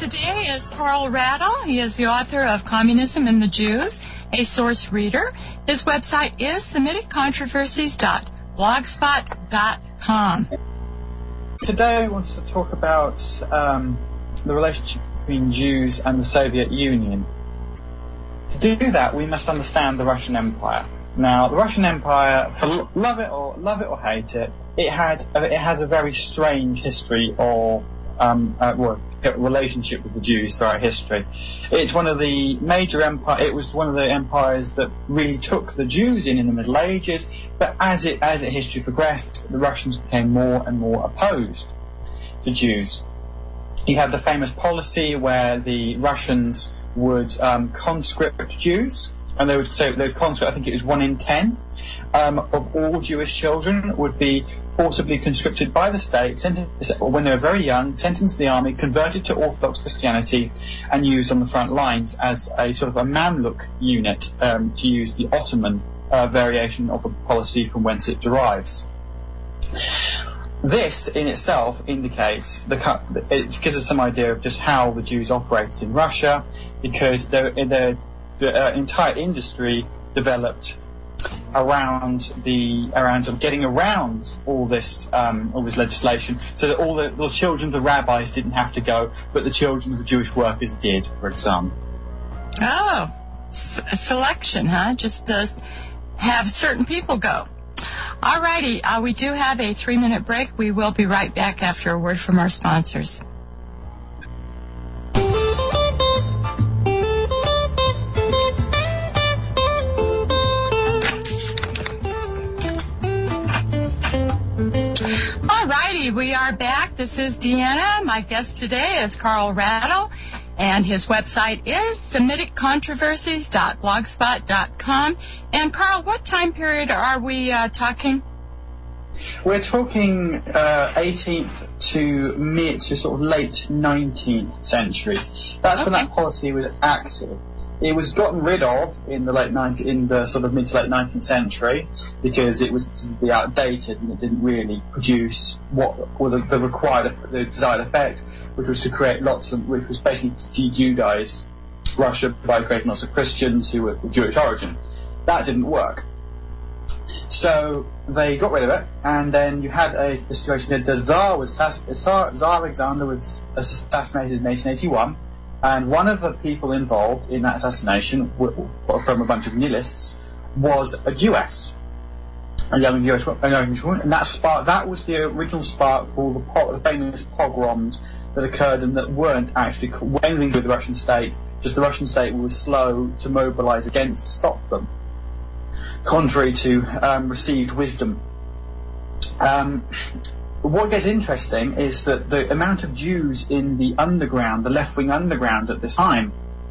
today is Carl Rattle. He is the author of Communism and the Jews, a source reader. His website is SemiticControversies.blogspot.com. Today I want to talk about the relationship between Jews and the Soviet Union. To do that, we must understand the Russian Empire. Now, the Russian Empire, for love it or hate it, it has a very strange history of relationship with the Jews throughout history. It's one of the major empires. It was one of the empires that really took the Jews in the Middle Ages. But as history progressed, the Russians became more and more opposed to Jews. You have the famous policy where the Russians would conscript Jews, and they would conscript. I think it was 1 in 10 of all Jewish children would be forcibly conscripted by the state, when they were very young, sent into the army, converted to Orthodox Christianity, and used on the front lines as a sort of a Mamluk unit, to use the Ottoman variation of the policy from whence it derives. This in itself indicates it gives us some idea of just how the Jews operated in Russia, because the entire industry developed around sort of getting around all this legislation, so that all the children of the rabbis didn't have to go, but the children of the Jewish workers did, for example. Oh, selection, huh? Just have certain people go. All righty, we do have a 3-minute break. We will be right back after a word from our sponsors. We are back. This is Deanna. My guest today is Carl Rattle, and his website is SemiticControversies.blogspot.com. And Carl, what time period are we talking? We're talking 18th to sort of late 19th century. That's when that policy was active. It was gotten rid of in the sort of mid to late 19th century because it was outdated and it didn't really produce the desired effect, which was to create which was basically to de-Judaize Russia by creating lots of Christians who were of Jewish origin. That didn't work. So they got rid of it, and then you had a situation where the Tsar Alexander was assassinated in 1881. And one of the people involved in that assassination, from a bunch of nihilists, was a Jewess, a young Jewish woman, and that was the original spark for the famous pogroms that occurred and that weren't actually anything with the Russian state. Just the Russian state was slow to mobilize to stop them, contrary to received wisdom. What gets interesting is that the amount of Jews in the underground, the left-wing underground at this time,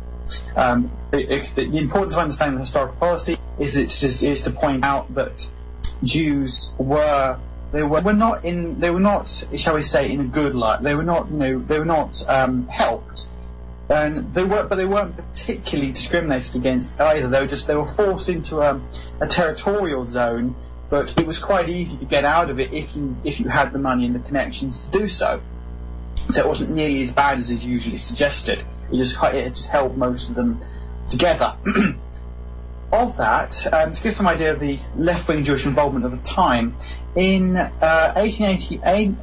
the importance of understanding the historical policy is to point out that Jews were not, shall we say, in a good light. They were not helped, and they weren't particularly discriminated against either. They were forced into a territorial zone. But it was quite easy to get out of it if you had the money and the connections to do so. So it wasn't nearly as bad as is usually suggested. It just held most of them together. Of that, to give some idea of the left-wing Jewish involvement of the time, in 1898,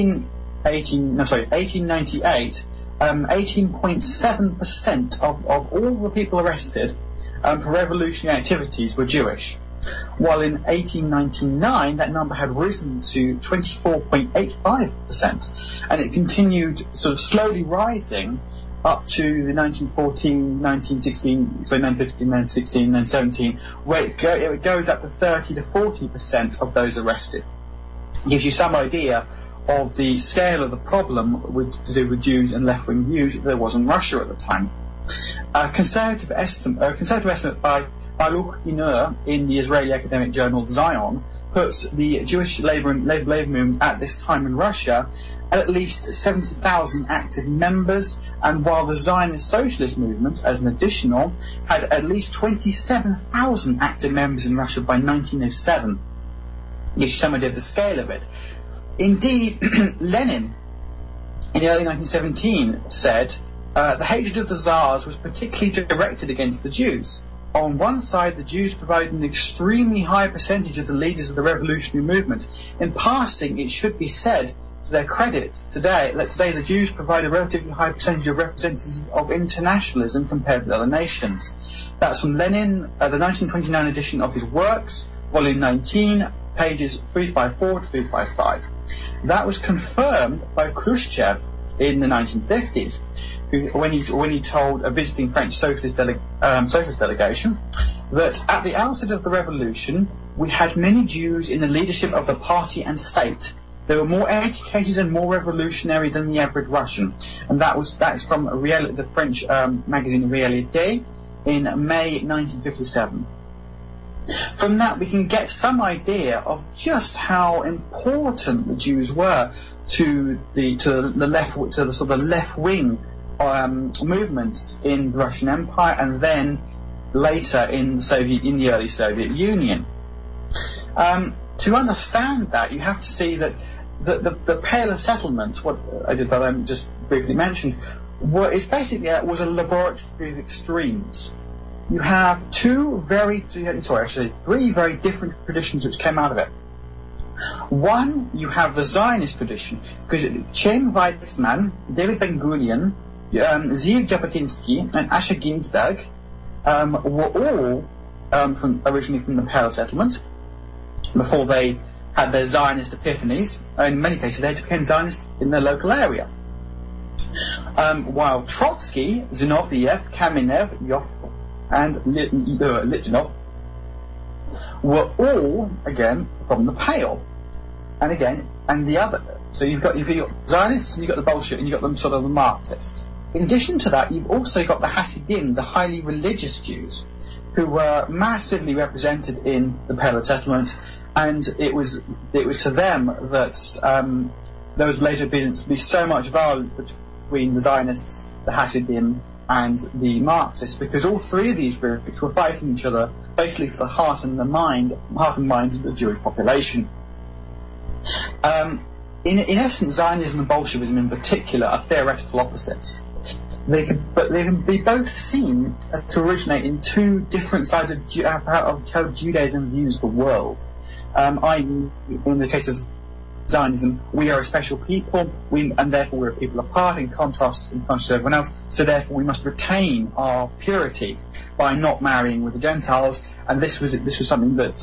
18.7% of all the people arrested for revolutionary activities were Jewish. While in 1899 that number had risen to 24.85%, and it continued sort of slowly rising up to the 1914, 1916, so 1915, 1916, and then 17, where it goes up to 30 to 40% of those arrested. It gives you some idea of the scale of the problem to do with Jews and left-wing views that there was in Russia at the time. A conservative estimate by Baruch Dinur in the Israeli academic journal Zion puts the Jewish labor movement at this time in Russia at least 70,000 active members, and while the Zionist socialist movement, as an additional, had at least 27,000 active members in Russia by 1907. Gives you some idea of the scale of it. Indeed, Lenin, in the early 1917, said the hatred of the Tsars was particularly directed against the Jews. On one side, the Jews provided an extremely high percentage of the leaders of the revolutionary movement. In passing, it should be said, to their credit today, that today the Jews provide a relatively high percentage of representatives of internationalism compared with other nations. That's from Lenin, the 1929 edition of his works, volume 19, pages 354 to 355. That was confirmed by Khrushchev in the 1950s, when he told a visiting French socialist delegation that at the outset of the revolution, we had many Jews in the leadership of the party and state. They were more educated and more revolutionary than the average Russian. And that is from the French magazine Réalité in May 1957. From that, we can get some idea of just how important the Jews were to the sort of left wing movements in the Russian Empire, and then later in the early Soviet Union. To understand that, you have to see that the Pale of Settlement, what I just briefly mentioned, was a laboratory of extremes. You have three very different traditions which came out of it. One, you have the Zionist tradition, because Chaim Weizmann, David Ben-Gurion, Zeev Jabotinsky, and Asher Ginsberg were all originally from the Pale of Settlement, before they had their Zionist epiphanies. In many cases, they became Zionists in their local area. While Trotsky, Zinoviev, Kamenev, Yoff, and Litvinov were all, again, from the Pale. And the other. So you've got Zionists, and you've got the Bolsheviks, and you've got the Marxists. In addition to that, you've also got the Hasidim, the highly religious Jews, who were massively represented in the Pale of Settlement, and it was to them that there was later to be so much violence between the Zionists, the Hasidim, and the Marxists, because all three of these groups were fighting each other basically for the heart and minds of the Jewish population. In essence, Zionism and Bolshevism in particular are theoretical opposites. They can be both seen as to originate in two different sides of how Judaism views the world. I.e., in the case of Zionism, we are a special people, and therefore we're a people apart in contrast to everyone else. So therefore, we must retain our purity by not marrying with the Gentiles. And this was something that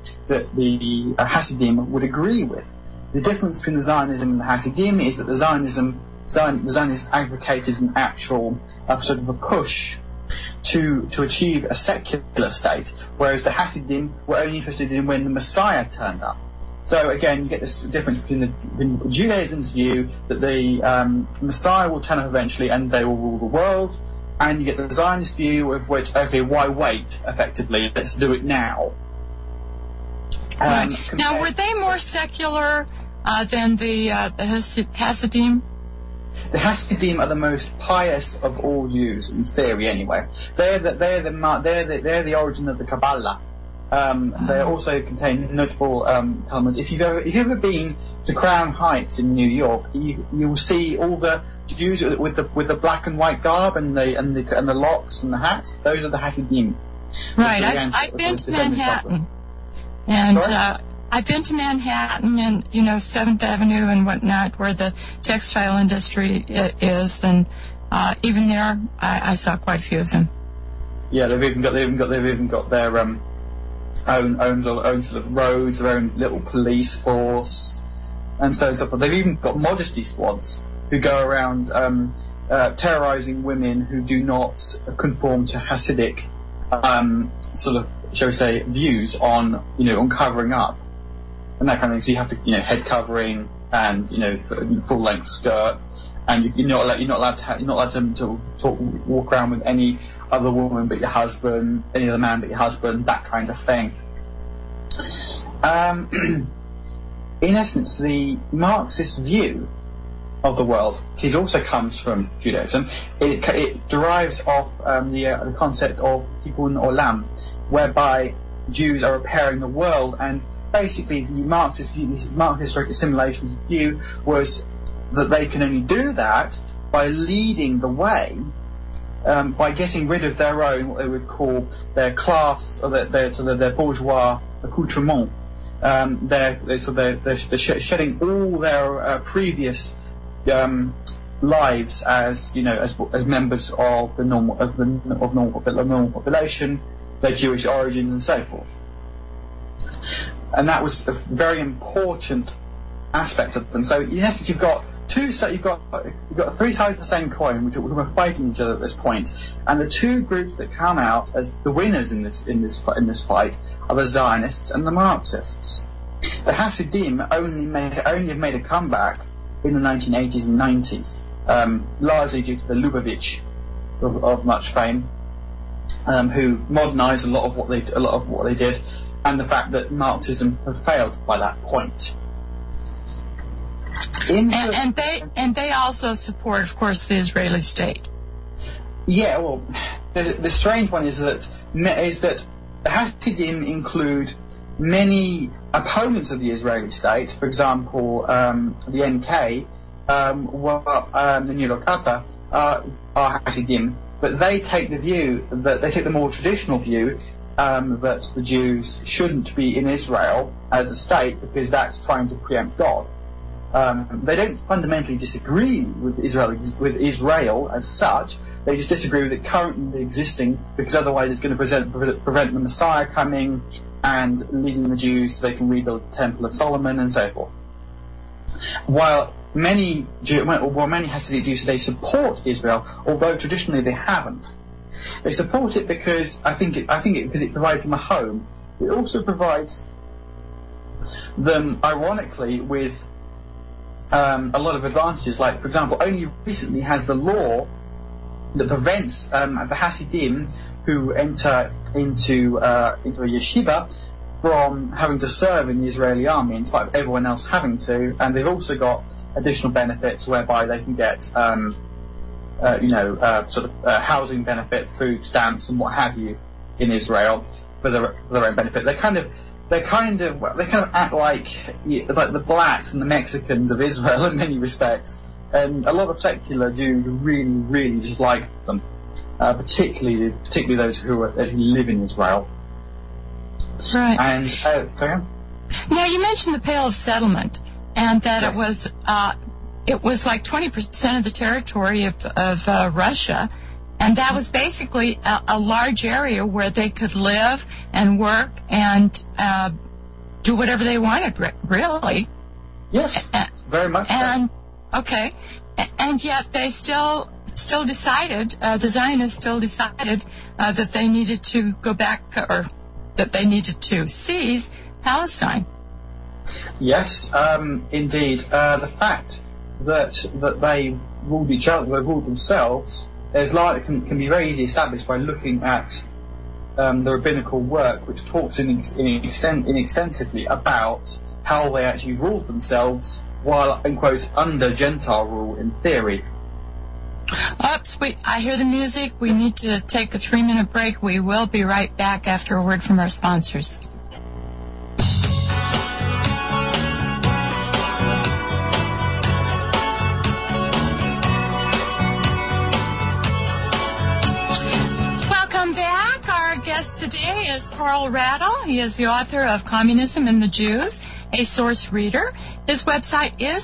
the Hasidim would agree with. The difference between the Zionism and the Hasidim is that the Zionists advocated an actual sort of a push to achieve a secular state, whereas the Hasidim were only interested in when the Messiah turned up. So again, you get this difference between Judaism's view that the Messiah will turn up eventually and they will rule the world, and you get the Zionist view of which, okay, why wait, effectively, let's do it now. Right. Now, were they more secular than the Hasidim? The Hasidim are the most pious of all Jews, in theory, anyway. They're the origin of the Kabbalah. They also contain notable elements. If you've ever been to Crown Heights in New York, you will see all the Jews with the black and white garb and the locks and the hats. Those are the Hasidim. Right. I've been to Manhattan, and I've been to Manhattan and 7th Avenue and whatnot, where the textile industry is, and even there I saw quite a few of them. Yeah, they've even got their own sort of roads, their own little police force, and so on and so forth. They've even got modesty squads who go around terrorizing women who do not conform to Hasidic sort of, shall we say, views on covering up and that kind of thing. So you have to head covering and full length skirt, and you're not allowed to walk around with any other woman but your husband, any other man but your husband, that kind of thing. In essence, the Marxist view of the world, it also comes from Judaism. It derives off the concept of tikkun olam, whereby Jews are repairing the world, and basically the Marxist view, this Marxist assimilation view, was that they can only do that by leading the way, by getting rid of their own, what they would call their class, or their bourgeois accoutrement. They're shedding all their previous lives as members of the normal population, their Jewish origins and so forth. And that was a very important aspect of them. So in essence, you've got three sides of the same coin, which were fighting each other at this point, and the two groups that come out as the winners in this fight are the Zionists and the Marxists. The Hasidim only have made a comeback in the 1980s and 90s, largely due to the Lubavitch of much fame, who modernised a lot of what they did, and the fact that Marxism had failed by that point. And they also support, of course, the Israeli state. Yeah, well, the strange one is that the Hasidim include many opponents of the Israeli state. For example, the NK, the New Lokata, are Hasidim, but they take the more traditional view that the Jews shouldn't be in Israel as a state because that's trying to preempt God. They don't fundamentally disagree with Israel as such. They just disagree with it currently existing, because otherwise it's going to prevent the Messiah coming and leading the Jews so they can rebuild the Temple of Solomon and so forth. While many Hasidic Jews today support Israel, although traditionally they haven't. They support it because because it provides them a home. It also provides them, ironically, with a lot of advantages. Like, for example, only recently has the law that prevents the Hasidim who enter into a yeshiva from having to serve in the Israeli army, in spite of everyone else having to. And they've also got additional benefits whereby they can get housing benefit, food stamps, and what have you in Israel for their own benefit. They kind of act like the blacks and the Mexicans of Israel in many respects, and a lot of secular Jews really, really dislike them, particularly those who live in Israel. Right. And now you mentioned the Pale of Settlement, and that yes. it was like 20% of the territory of Russia, and that was basically a large area where they could live and work and do whatever they wanted, really. Yes, very much so. And yet they still decided, the Zionists still decided that they needed to go back, or that they needed to seize Palestine. Yes, indeed. The fact that they ruled each other, they ruled themselves, can be very easily established by looking at the rabbinical work, which talks extensively about how they actually ruled themselves while, in quotes, under Gentile rule in theory. Oops, I hear the music. We need to take a 3-minute break. We will be right back after a word from our sponsors. Today is Carl Rattle. He is the author of Communism and the Jews, a source reader. His website is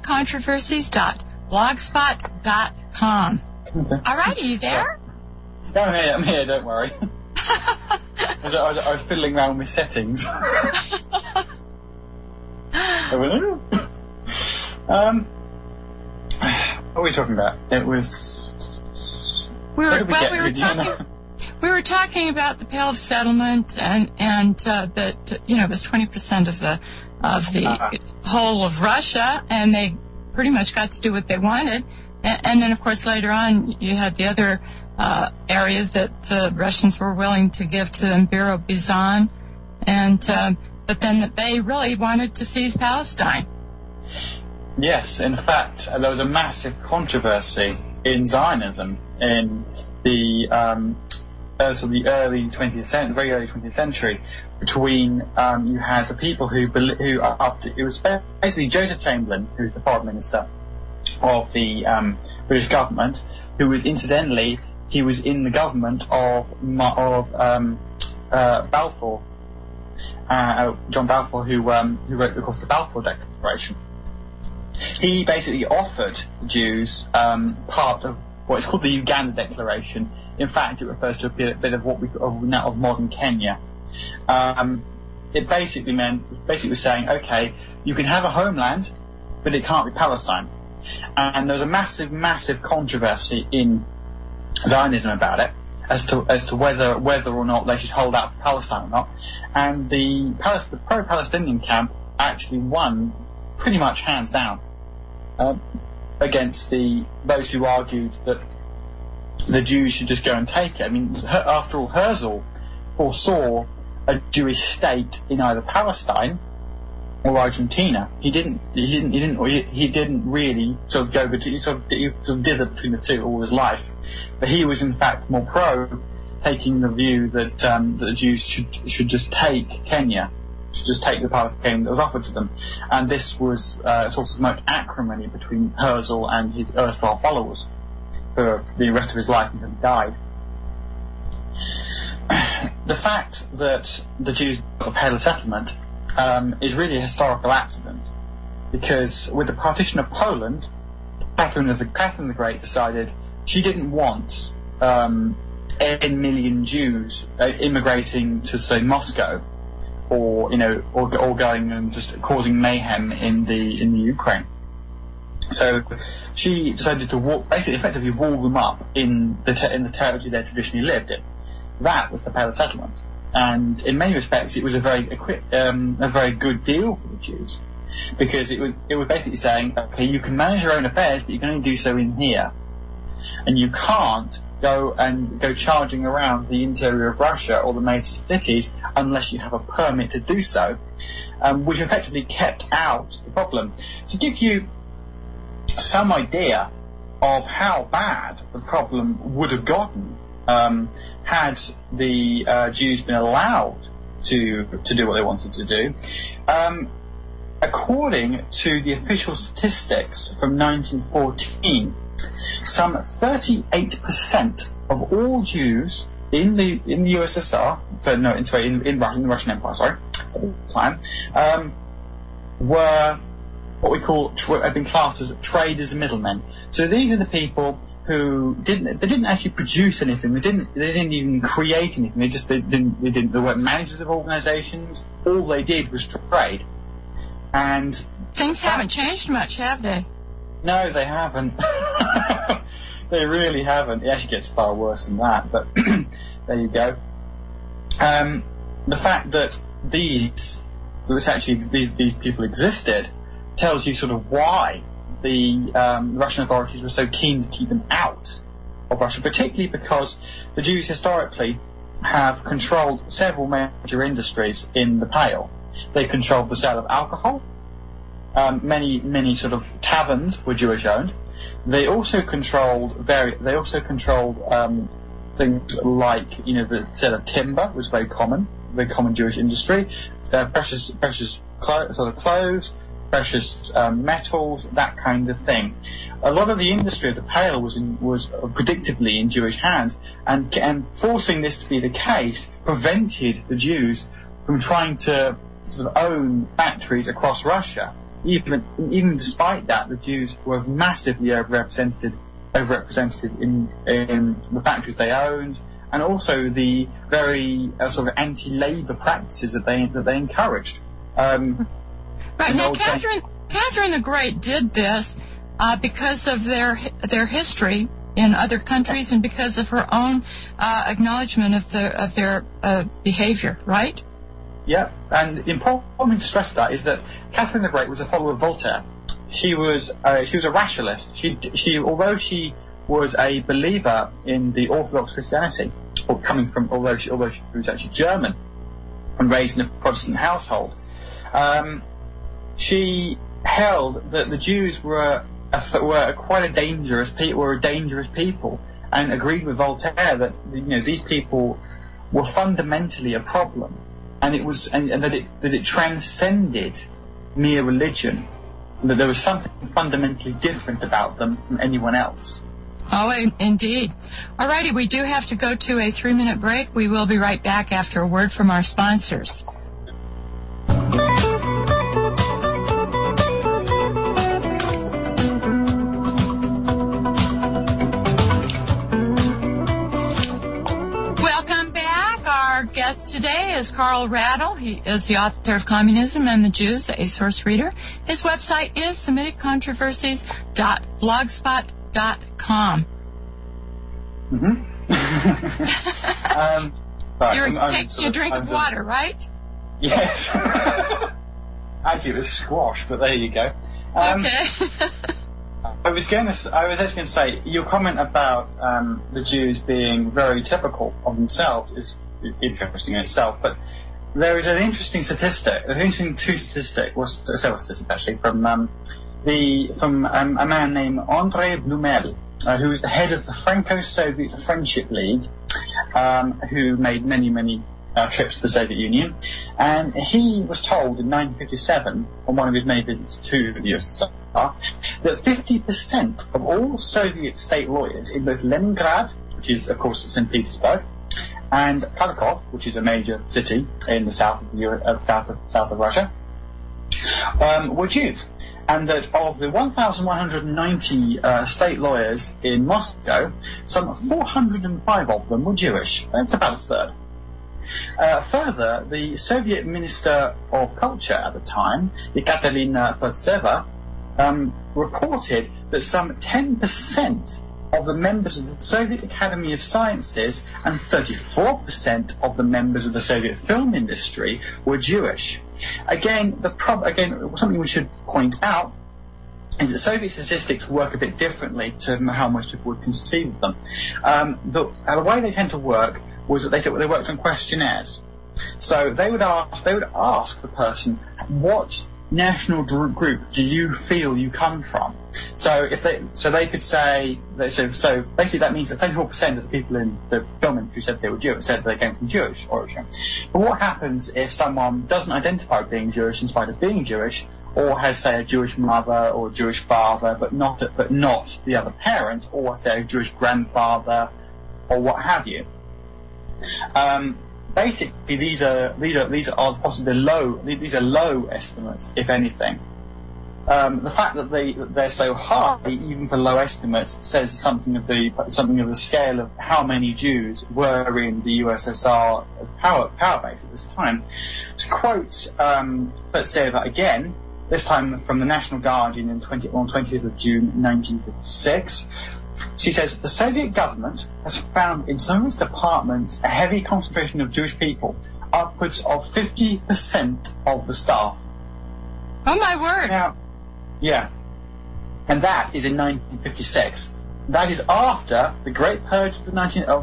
SemiticControversies.blogspot.com. Okay. All right, are you there? I'm here, don't worry. I was fiddling around with settings. What were we talking about? It was... We were talking about the Pale of Settlement, and that it was 20% of the whole of Russia, and they pretty much got to do what they wanted. And then, of course, later on you had the other area that the Russians were willing to give to them, Biro-Bizan, but then they really wanted to seize Palestine. Yes, in fact, there was a massive controversy in Zionism in the very early 20th century, between you had the people who it was basically Joseph Chamberlain, who was the foreign minister of the British government, who was incidentally, he was in the government of Balfour, John Balfour, who wrote, of course, the Balfour Declaration. He basically offered the Jews part of what is called the Uganda Declaration. In fact, it refers to a bit of what we now of modern Kenya. It basically was saying, okay, you can have a homeland, but it can't be Palestine. And there was a massive controversy in Zionism about it, as to whether or not they should hold out for Palestine or not. And the pro-Palestinian camp actually won pretty much hands down against those who argued that the Jews should just go and take it. I mean, after all, Herzl foresaw a Jewish state in either Palestine or Argentina. He didn't really sort of go between, he sort of dither between the two all his life. But he was in fact more pro taking the view that the Jews should just take Kenya, should just take the part of Kenya that was offered to them. And this was a source of much acrimony between Herzl and his erstwhile followers for the rest of his life until he died. The fact that the Jews built a Pale settlement is really a historical accident, because with the partition of Poland, Catherine the Great decided she didn't want 10 million Jews immigrating to, say, Moscow, or going and just causing mayhem in the Ukraine. So she decided to effectively wall them up in the territory they traditionally lived in. That was the Pale settlement, and in many respects, it was a very good deal for the Jews, because it was basically saying, okay, you can manage your own affairs, but you can only do so in here, and you can't go charging around the interior of Russia or the major cities unless you have a permit to do so, which effectively kept out the problem. To give you some idea of how bad the problem would have gotten had the Jews been allowed to do what they wanted to do. According to the official statistics from 1914, some 38% of all Jews in the USSR, in the Russian Empire, at the time, were what we call have been classed as traders and middlemen. So these are the people who didn't actually produce anything. They didn't even create anything. They weren't managers of organisations. All they did was trade. And things haven't changed much, have they? No, they haven't. They really haven't. It actually gets far worse than that. But there you go. The fact that these people existed tells you sort of why the Russian authorities were so keen to keep them out of Russia, particularly because the Jews historically have controlled several major industries in the Pale. They controlled the sale of alcohol. Many sort of taverns were Jewish owned. They also controlled things like, the sale of timber was very common Jewish industry. Precious clothes, precious metals, that kind of thing. A lot of the industry of the Pale was predictably in Jewish hands, and forcing this to be the case prevented the Jews from trying to sort of own factories across Russia. Even despite that, the Jews were massively overrepresented in the factories they owned, and also the very sort of anti-labour practices that they encouraged. Right now, Catherine the Great did this because of their history in other countries and because of her own acknowledgement of their behavior, right? Yeah, and the important thing to stress that is that Catherine the Great was a follower of Voltaire. She was a rationalist. Although she was a believer in the Orthodox Christianity, although she was actually German and raised in a Protestant household, she held that the Jews were quite a dangerous people, and agreed with Voltaire that these people were fundamentally a problem, and that it transcended mere religion. that there was something fundamentally different about them from anyone else. Oh, indeed. All righty, we do have to go to a 3-minute break. We will be right back after a word from our sponsors. Welcome back. Our guest today is Carl Rattle. He is the author of Communism and the Jews, a source reader. His website is SemiticControversies.blogspot.com. You're taking a drink of water, right? Yes. Actually, it was squash, but there you go. Okay. I was actually going to say, your comment about the Jews being very typical of themselves is interesting in itself, but there is an interesting statistic, several statistics actually, from a man named André Blumel, who was the head of the Franco-Soviet Friendship League, who made many trips to the Soviet Union, and he was told in 1957, on one of his many visits to the USSR, that 50% of all Soviet state lawyers in both Leningrad, which is of course St. Petersburg, and Kharkov, which is a major city in the south of Russia, were Jews. And that of the 1,190 state lawyers in Moscow, some 405 of them were Jewish. That's about a third. Further, the Soviet Minister of Culture at the time, Ekaterina Pertseva, reported that some 10% of the members of the Soviet Academy of Sciences and 34% of the members of the Soviet film industry were Jewish. Again, something we should point out is that Soviet statistics work a bit differently to how most people would conceive of them. The way they tend to work was that they worked on questionnaires. So they would ask the person, what national group do you feel you come from? So they could say, so basically that means that 34% of the people in the film industry said they were Jewish, said they came from Jewish origin. But what happens if someone doesn't identify being Jewish in spite of being Jewish, or has, say, a Jewish mother or a Jewish father, but not the other parent, or say a Jewish grandfather, or what have you? Basically, these are possibly low estimates, if anything. The fact that they're so high, even for low estimates, says something of the scale of how many Jews were in the USSR power base at this time. To quote Pertseva again, this time from the National Guardian on 20th of June 1956. She says, the Soviet government has found in some of its departments a heavy concentration of Jewish people, upwards of 50% of the staff. Oh my word! Now, yeah. And that is in 1956. That is after the Great Purge of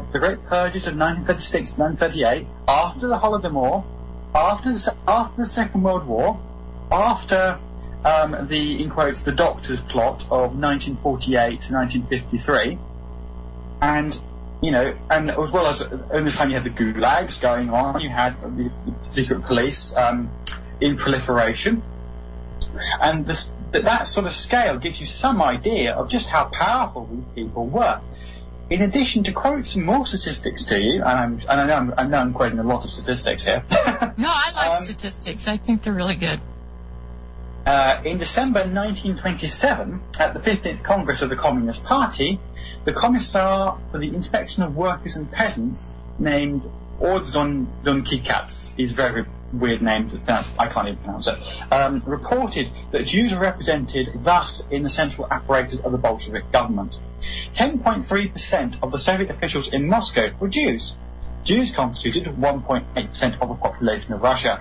1936 and 1938, after the Holodomor, after the Second World War, after the, in quotes, the Doctor's Plot of 1948 to 1953, and as well as in this time you had the gulags going on, you had the secret police in proliferation, and that sort of scale gives you some idea of just how powerful these people were. In addition, to quote some more statistics to you, and I know I'm quoting a lot of statistics here. No, I like statistics. I think they're really good. In December 1927, at the 15th Congress of the Communist Party, the Commissar for the Inspection of Workers and Peasants, named Ordzhonikidze, he's a very weird name to pronounce, I can't even pronounce it, reported that Jews were represented thus in the central apparatus of the Bolshevik government. 10.3% of the Soviet officials in Moscow were Jews. Jews constituted 1.8% of the population of Russia.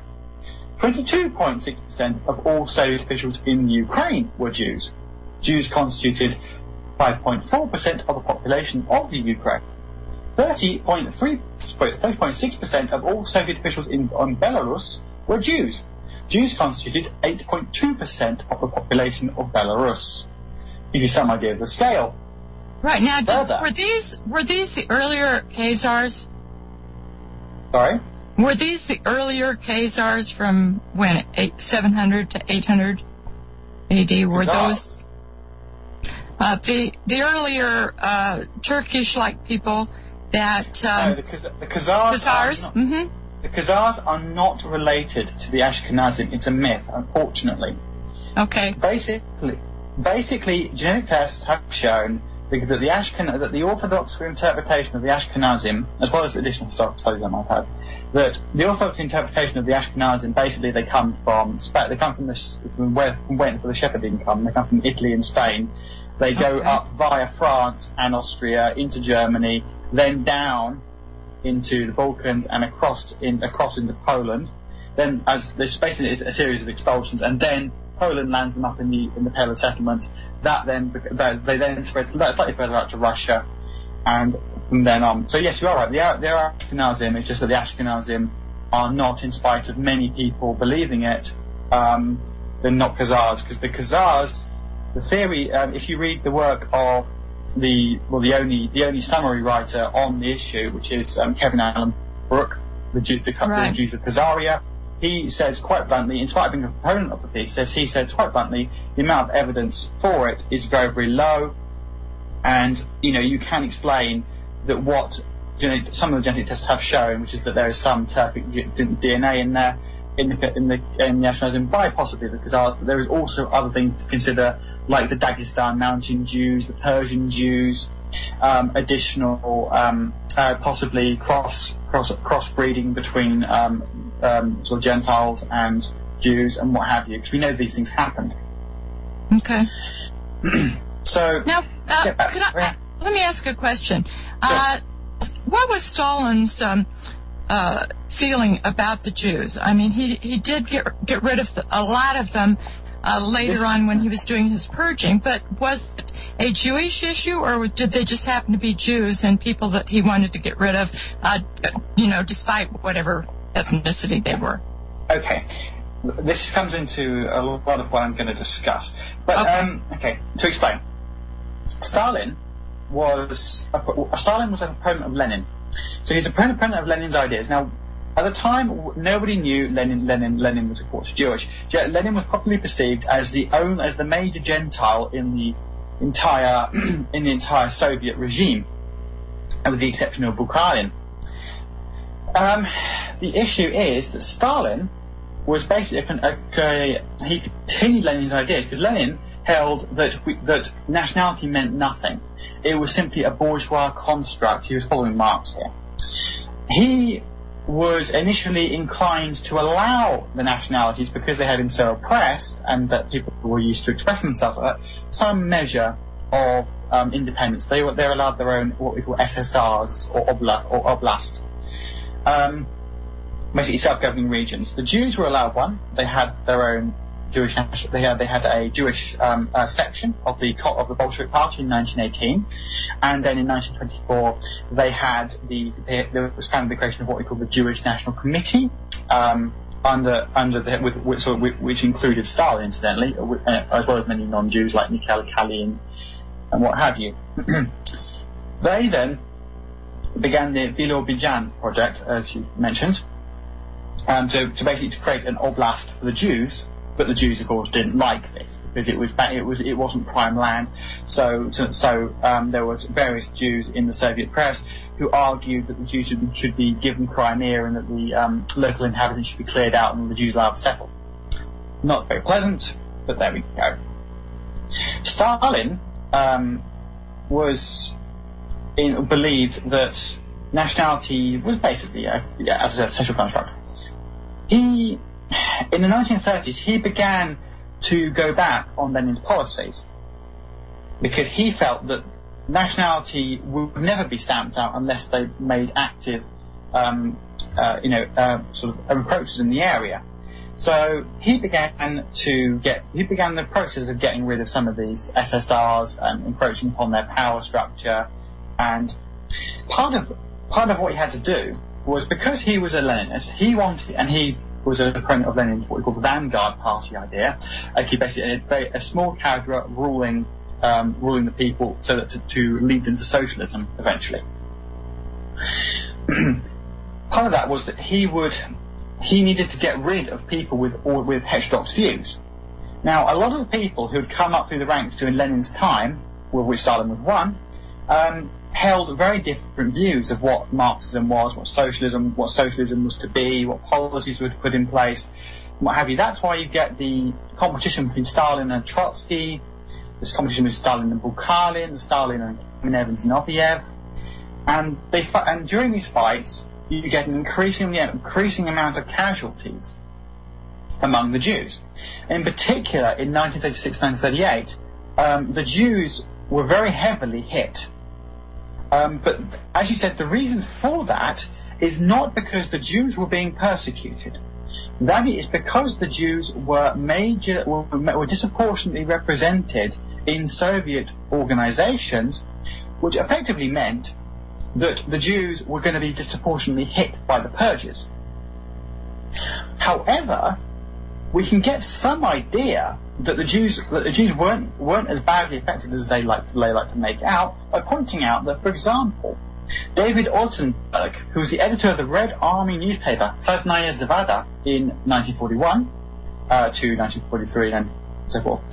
22.6% of all Soviet officials in Ukraine were Jews. Jews constituted 5.4% of the population of the Ukraine. 30.6% of all Soviet officials on Belarus were Jews. Jews constituted 8.2% of the population of Belarus. Give you some idea of the scale. Right, now, were these the earlier Khazars? Sorry? Were these the earlier Khazars from when, 700 to 800 AD were those the earlier Turkish-like people that the Khazars. The Khazars are not related to the Ashkenazim. It's a myth, unfortunately. Okay. Basically, genetic tests have shown that the Orthodox interpretation of the Ashkenazim, as well as additional studies I might have, that the Orthodox interpretation of the Ashkenazim, basically they come from where the Shepherding come. They come from Italy and Spain. They go up via France and Austria into Germany, then down into the Balkans and across into Poland. Then, as there's basically a series of expulsions, and then Poland lands them up in the Pale of Settlement. They then spread slightly further out to Russia, and from then on. So yes, you are right. There are Ashkenazim. It's just that the Ashkenazim are not, in spite of many people believing it, they're not Khazars, because the Khazars, the theory, if you read the work of the only summary writer on the issue, which is Kevin Allen Brooke, the Jews of Khazaria, he says quite bluntly, in spite of being a proponent of the thesis, he said quite bluntly, the amount of evidence for it is very, very low, and you can explain that what some of the genetic tests have shown, which is that there is some Turkic DNA in there in the Ashkenazim by possibly the Khazars, but there is also other things to consider, like the Dagestan Mountain Jews, the Persian Jews, additional possibly crossbreeding between sort of Gentiles and Jews and what have you, because we know these things happen. Okay. So now, let me ask a question. Sure. What was Stalin's feeling about the Jews? I mean, he did get rid of a lot of them later on when he was doing his purging, but was it a Jewish issue, or did they just happen to be Jews and people that he wanted to get rid of, despite whatever ethnicity they were? Okay. This comes into a lot of what I'm going to discuss. But, to explain. Stalin was a proponent of Lenin. So he's a proponent of Lenin's ideas. Now, at the time, nobody knew Lenin was, of course, Jewish. Lenin was probably perceived as the major Gentile in the entire Soviet regime, with the exception of Bukharin. The issue is that Stalin was basically he continued Lenin's ideas, because Lenin held that nationality meant nothing. It was simply a bourgeois construct. He was following Marx here. He was initially inclined to allow the nationalities, because they had been so oppressed and that people were used to expressing themselves like that, some measure of independence. They allowed their own, what we call SSRs or oblast. Basically self-governing regions. The Jews were allowed one. They had their own Jewish. They had a Jewish section of the Bolshevik Party in 1918, and then in 1924 there was founded the creation of what we call the Jewish National Committee, which included Stalin, incidentally, as well as many non-Jews like Mikhail Kalinin and what have you. They then began the Bilobidzhan project, as you mentioned, to basically create an oblast for the Jews. But the Jews, of course, didn't like this, because it wasn't prime land. So there was various Jews in the Soviet press who argued that the Jews should be given Crimea, and that the local inhabitants should be cleared out and the Jews allowed to settle. Not very pleasant, but there we go. Stalin believed that nationality was basically, as I said, a social construct. In the 1930s, he began to go back on Lenin's policies, because he felt that nationality would never be stamped out unless they made active, sort of approaches in the area. So he began the process of getting rid of some of these SSRs and encroaching upon their power structure. And part of what he had to do was, because he was a Leninist, he was a proponent of Lenin's what we call the Vanguard Party idea. Basically a small cadre ruling the people, so that to lead them to socialism eventually. Part of that was that he needed to get rid of people with heterodox views, Now, a lot of the people who had come up through the ranks during Lenin's time, with which Stalin was one, held very different views of what Marxism was, what socialism was to be, what policies were to put in place, and what have you. That's why you get the competition between Stalin and Trotsky, this competition between Stalin and Bukharin, Stalin and Kamenev and Zinoviev, and during these fights, you get an increasing amount of casualties among the Jews. In particular, in 1936-1938, the Jews were very heavily hit. But as you said, the reason for that is not because the Jews were being persecuted. That is because the Jews were disproportionately represented in Soviet organizations, which effectively meant that the Jews were going to be disproportionately hit by the purges. However, we can get some idea that the Jews weren't as badly affected as they like to make out by pointing out that, for example, David Altenburg, who was the editor of the Red Army newspaper Krasnaya Zvezda in 1941 to 1943 and so forth,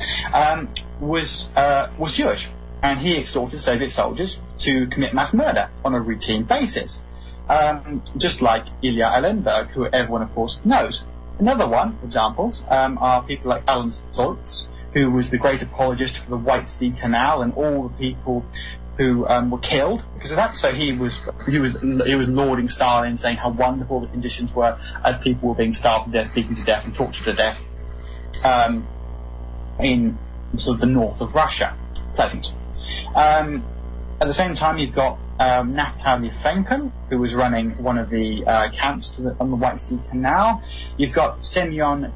was Jewish, and he extorted Soviet soldiers to commit mass murder on a routine basis, just like Ilya Ehrenburg, who everyone of course knows. Another one, examples, are people like Alan Stoltz, who was the great apologist for the White Sea Canal and all the people who were killed because of that. So he was lauding Stalin, saying how wonderful the conditions were as people were being starved to death, beaten to death, and tortured to death in sort of the north of Russia. Pleasant. At the same time, you've got Naftali Frenkel, who was running one of the camps on the White Sea Canal. You've got Semyon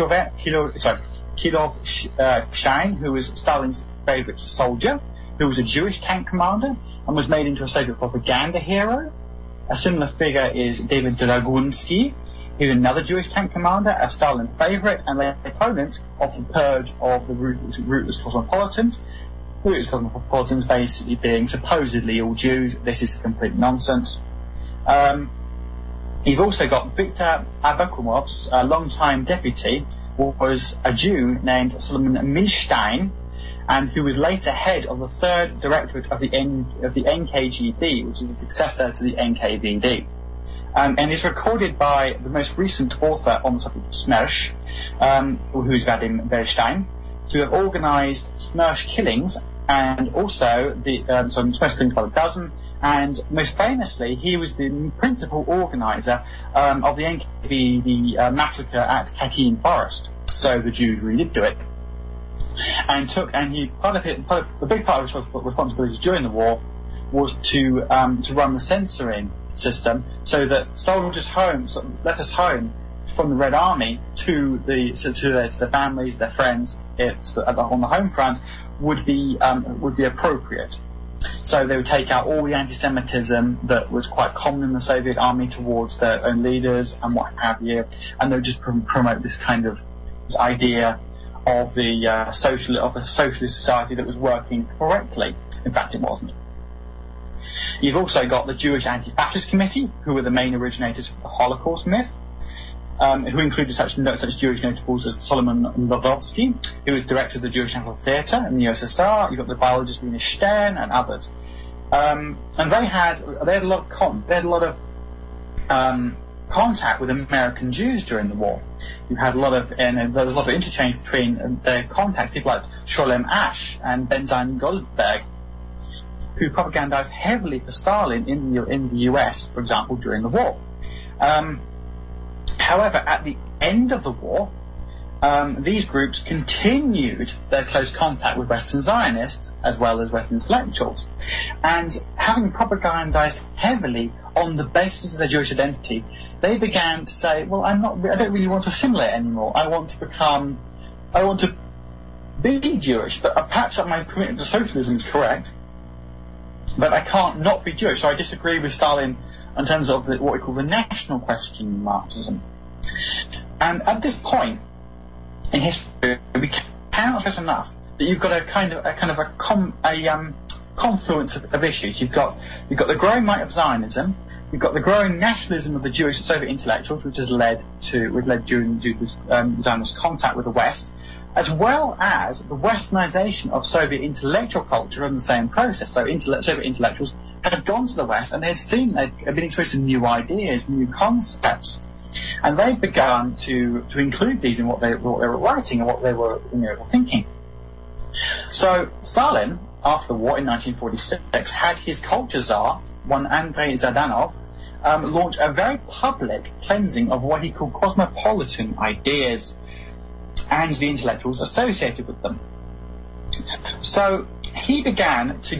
Kilov-Shine, who was Stalin's favorite soldier, who was a Jewish tank commander and was made into a Soviet propaganda hero. A similar figure is David Dragunsky, who's another Jewish tank commander, a Stalin favorite and the opponent of the purge of the rootless cosmopolitans. Rootless cosmopolitans basically being supposedly all Jews. This is complete nonsense. You've also got Viktor Abakumov's long-time deputy, was a Jew named Solomon Milstein, and who was later head of the third directorate of the NKGB, which is the successor to the NKVD. And is recorded by the most recent author on the subject of Smersh, who's Vadim Berstein, to have organised Smersh killings, and also Smersh killings by the dozen, and most famously, he was the principal organiser of the NKVD massacre at Katyn Forest. So the Jews really did do it. And the big part of his responsibilities during the war was to run the censoring system, so that soldiers' letters home from the Red Army to their families, their friends, on the home front would be appropriate. So they would take out all the anti-Semitism that was quite common in the Soviet army towards their own leaders and what have you, and they would just promote this kind of this idea of the socialist society that was working correctly. In fact, it wasn't. You've also got the Jewish Anti-Fascist Committee, who were the main originators of the Holocaust myth, who included such Jewish notables as Solomon Lodovsky, who was director of the Jewish National Theatre in the USSR. You've got the biologist Lina Stern and others, and they had a lot of contact with American Jews during the war. You had there was a lot of interchange between their contacts, people like Sholem Asch and Benjamin Goldberg, who propagandized heavily for Stalin in the US, for example, during the war. However, at the end of the war, these groups continued their close contact with Western Zionists as well as Western intellectuals, and having propagandized heavily on the basis of their Jewish identity, they began to say, well, I don't really want to assimilate anymore. I want to be Jewish, but perhaps my commitment to socialism is correct, but I can't not be Jewish. So I disagree with Stalin in terms of what we call the national question in Marxism. And at this point in history, we cannot stress enough that you've got a confluence of issues. You've got the growing might of Zionism. You've got the growing nationalism of the Jewish Soviet intellectuals, which has led Zionist contact with the West, as well as the westernization of Soviet intellectual culture in the same process. So Soviet intellectuals had gone to the West and they'd been exposed to new ideas, new concepts, and they'd begun to include these in what they were writing and what they were thinking. So Stalin, after the war in 1946, had his culture czar, one Andrei Zhdanov, launch a very public cleansing of what he called cosmopolitan ideas and the intellectuals associated with them. So he began to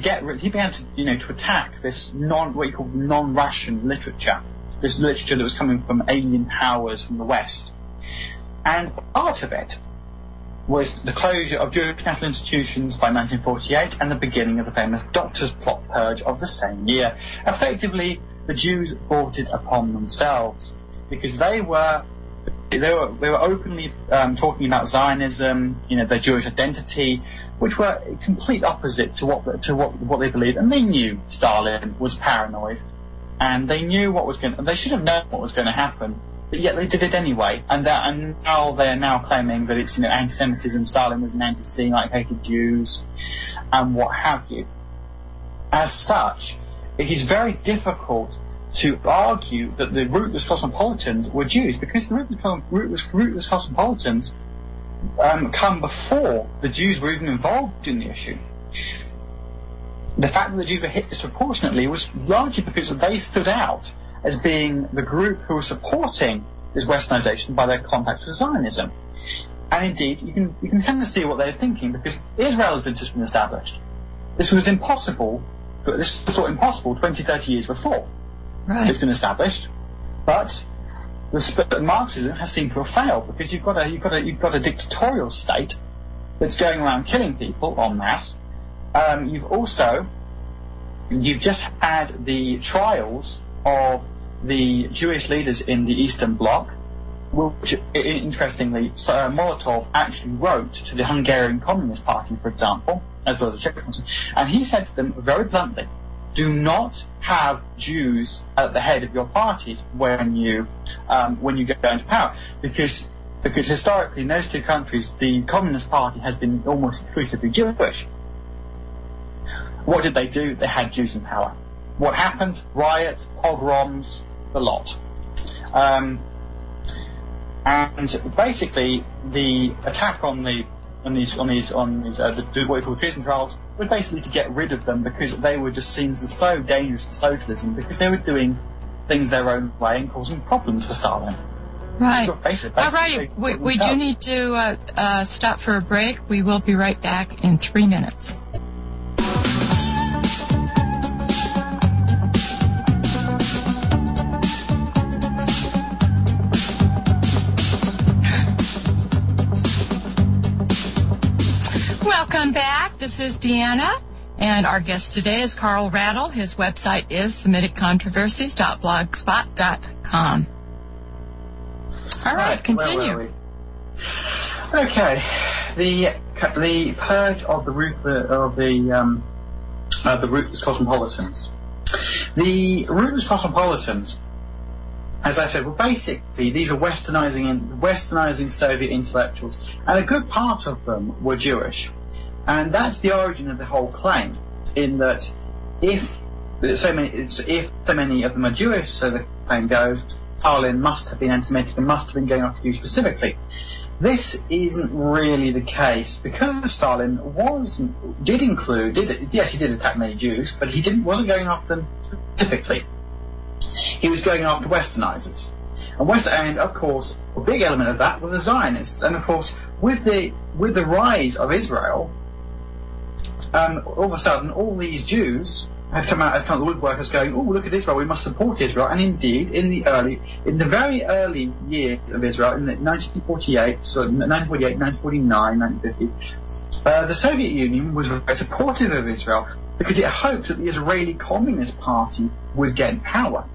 attack this what he called non-Russian literature, this literature that was coming from alien powers from the West. And part of it was the closure of Jewish national institutions by 1948 and the beginning of the famous Doctors' Plot Purge of the same year. Effectively, the Jews brought it upon themselves because they were openly talking about Zionism, their Jewish identity, which were complete opposite to what they believed, and they knew Stalin was paranoid, and they knew they should have known what was going to happen, but yet they did it anyway, and now they are now claiming that it's anti-Semitism. Stalin was an anti-Semite, hated Jews, and what have you. As such, it is very difficult to argue that the rootless cosmopolitans were Jews, because the rootless cosmopolitans come before the Jews were even involved in the issue. The fact that the Jews were hit disproportionately was largely because they stood out as being the group who were supporting this westernization by their contacts with Zionism. And indeed, you can kind of see what they're thinking, because Israel has just been established. This was thought impossible 20, 30 years before. Right. It's been established, but Marxism has seemed to have failed, because you've got a dictatorial state that's going around killing people en masse. You've just had the trials of the Jewish leaders in the Eastern Bloc, which, interestingly, Molotov actually wrote to the Hungarian Communist Party, for example, as well as the Czech Communist, and he said to them very bluntly, do not have Jews at the head of your parties when you go into power, because historically in those two countries the Communist Party has been almost exclusively Jewish. What did they do? They had Jews in power. What happened? Riots, pogroms, the lot. And basically the attack on these what we call treason trials was basically to get rid of them, because they were just seen as so dangerous to socialism, because they were doing things their own way and causing problems for Stalin. Right. So basically, all right. We do need to stop for a break. We will be right back in 3 minutes. Welcome back. This is Deanna, and our guest today is Carl Rattle. His website is SemiticControversies.blogspot.com. All right, continue. Okay, the purge of the rootless cosmopolitans. The rootless cosmopolitans, as I said, were basically, these are westernizing Soviet intellectuals, and a good part of them were Jewish. And that's the origin of the whole claim, in that if so many of them are Jewish, so the claim goes, Stalin must have been anti-Semitic and must have been going after Jews specifically. This isn't really the case, because Stalin did attack many Jews, but he wasn't going after them specifically. He was going after westernizers. And of course, a big element of that were the Zionists. And of course, with the rise of Israel, all of a sudden, all these Jews had come out of the woodworkers going, oh, look at Israel, we must support Israel. And indeed, in the very early years of Israel, in 1948, 1949, 1950, the Soviet Union was very supportive of Israel, because it hoped that the Israeli Communist Party would get power.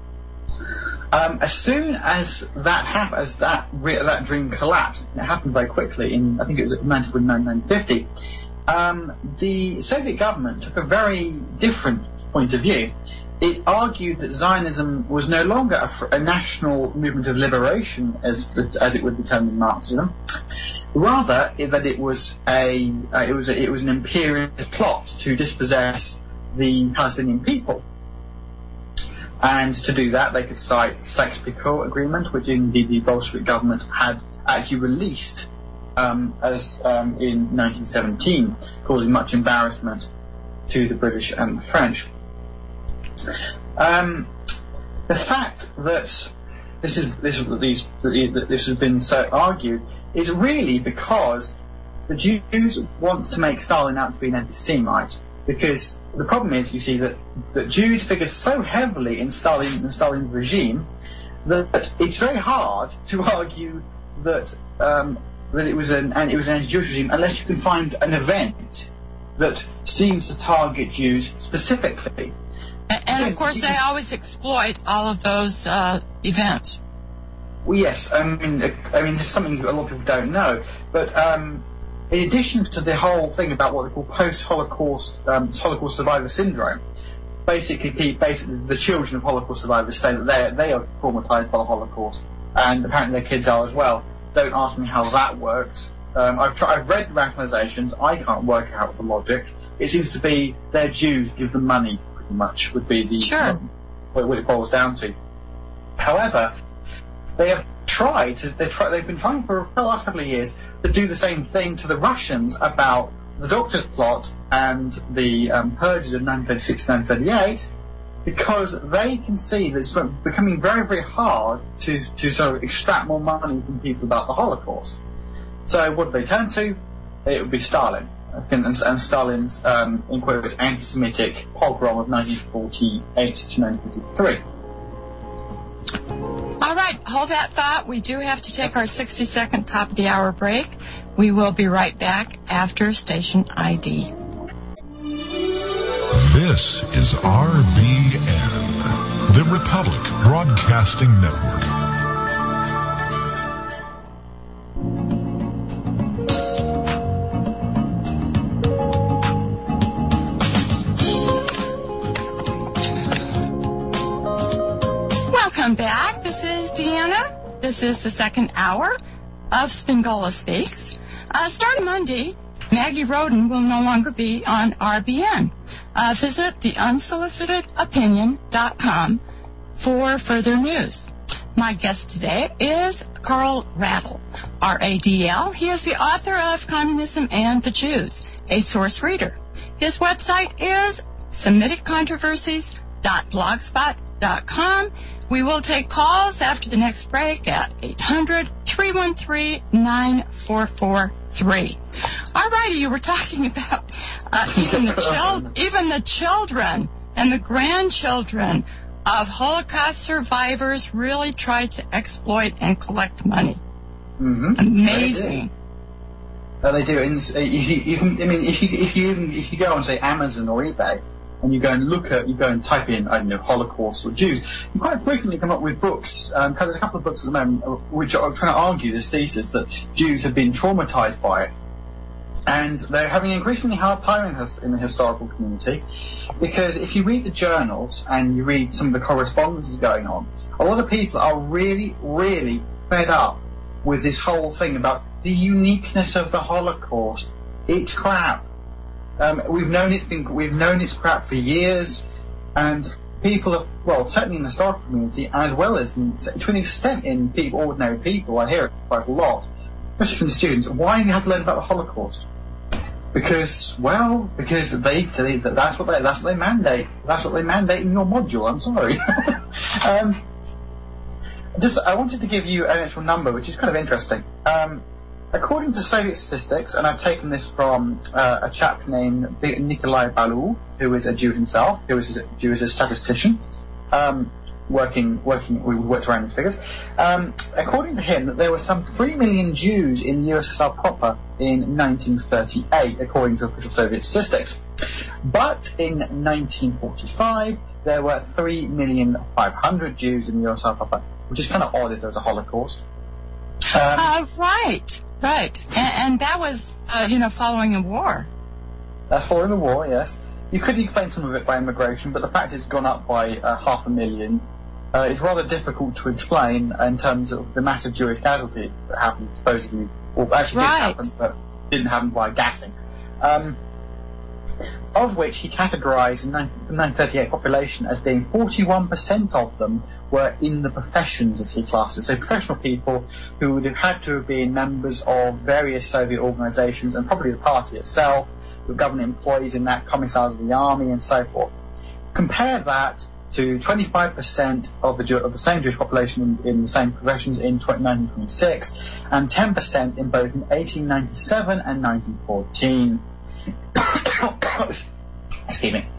As soon as that happened, as that dream collapsed, it happened very quickly I think it was 1949, 1950, the Soviet government took a very different point of view. It argued that Zionism was no longer a national movement of liberation, as it would be termed in Marxism, rather that it was an imperialist plot to dispossess the Palestinian people. And to do that, they could cite the Sykes-Picot Agreement, which indeed the Bolshevik government had actually released in 1917, causing much embarrassment to the British and the French. The fact that this has been so argued is really because the Jews want to make Stalin out to be an anti-Semite. Because the problem is, you see, that Jews figure so heavily in Stalin's regime that it's very hard to argue that it was an anti-Jewish regime unless you can find an event that seems to target Jews specifically. And of course, they always exploit all of those events. Well, yes, I mean, this is something a lot of people don't know, but in addition to the whole thing about what they call post-Holocaust Holocaust survivor syndrome, basically the children of Holocaust survivors say that they are traumatized by the Holocaust, and apparently their kids are as well. Don't ask me how that works. I've read rationalizations. I can't work out the logic. It seems to be they're Jews, give them money, pretty much, would be the what it boils down to. However, they've been trying for the last couple of years to do the same thing to the Russians about the Doctor's Plot and the purges of 1936-1938, because they can see that it's becoming very, very hard to sort of extract more money from people about the Holocaust. So what do they turn to? It would be Stalin. And Stalin's, in quotes, anti-Semitic pogrom of 1948 to 1953. All right, hold that thought. We do have to take our 60-second top of the hour break. We will be right back after station ID. This is RBN, the Republic Broadcasting Network. Welcome back. This is Deanna. This is the second hour of Spingola Speaks. Starting Monday, Maggie Roden will no longer be on RBN. Visit theunsolicitedopinion.com for further news. My guest today is Carl Radl, R-A-D-L. He is the author of Communism and the Jews, a source reader. His website is SemiticControversies.blogspot.com. We will take calls after the next break at 800-313-9443. All righty, you were talking about even the children and the grandchildren of Holocaust survivors really tried to exploit and collect money. Mm-hmm. Amazing. They do. If you go on, say, Amazon or eBay, and you go and type in, I don't know, Holocaust or Jews, you quite frequently come up with books, because there's a couple of books at the moment which are trying to argue this thesis that Jews have been traumatized by it. And they're having an increasingly hard time in the historical community, because if you read the journals and you read some of the correspondences going on, a lot of people are really, really fed up with this whole thing about the uniqueness of the Holocaust. It's crap. We've known it's crap for years, and people have, well, certainly in the historical community, as well as to an extent in ordinary people, I hear it quite a lot, especially from the students. Why do you have to learn about the Holocaust? Because that's what they mandate. That's what they mandate in your module. I'm sorry. I wanted to give you an actual number, which is kind of interesting. According to Soviet statistics, and I've taken this from a chap named Nikolai Balou, who is a Jew himself, who is a statistician, we worked around these figures. According to him, that there were some 3 million Jews in the USSR proper in 1938, according to official Soviet statistics. But in 1945, there were 3,500,000 Jews in the USSR proper, which is kind of odd if there was a Holocaust. Right. And that was, following a war. That's following the war, yes. You could explain some of it by immigration, but the fact it's gone up by 500,000 it's rather difficult to explain in terms of the massive Jewish casualties that happened supposedly, or actually did happen, but didn't happen by gassing. Of which he categorised the 1938 population as being 41% of them were in the professions, as he classed it. So professional people who would have had to have been members of various Soviet organisations and probably the party itself, with government employees in that, commissars of the army and so forth. Compare that to 25% of the same Jewish population in the same professions in 1926, and 10% in both 1897 and 1914. Excuse me.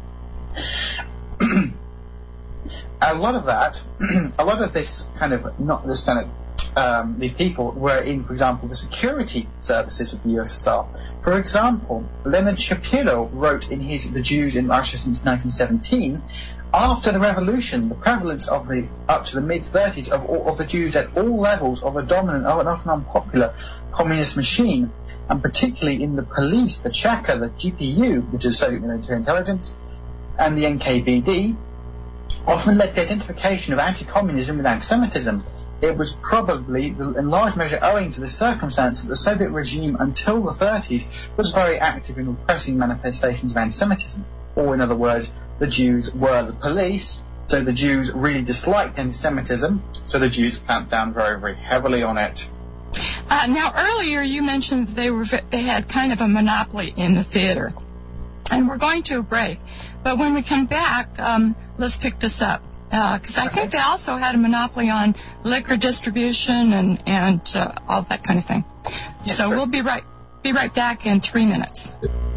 A lot of this kind of, these people were in, for example, the security services of the USSR. For example, Leonard Shapiro wrote in his The Jews in Russia since 1917, after the revolution, the prevalence of up to the mid-30s of the Jews at all levels of a dominant and often unpopular communist machine, and particularly in the police, the Cheka, the GPU, which is Soviet military intelligence, and the NKVD, often led to the identification of anti-communism with anti-Semitism. It was probably, in large measure, owing to the circumstance that the Soviet regime until the 30s was very active in repressing manifestations of anti-Semitism. Or, in other words, the Jews were the police, so the Jews really disliked anti-Semitism, so the Jews clamped down very, very heavily on it. Now, earlier you mentioned they had kind of a monopoly in the theater. And we're going to a break. But when we come back, let's pick this up. Because I think they also had a monopoly on liquor distribution and all that kind of thing. Yes, so we'll be right back in 3 minutes.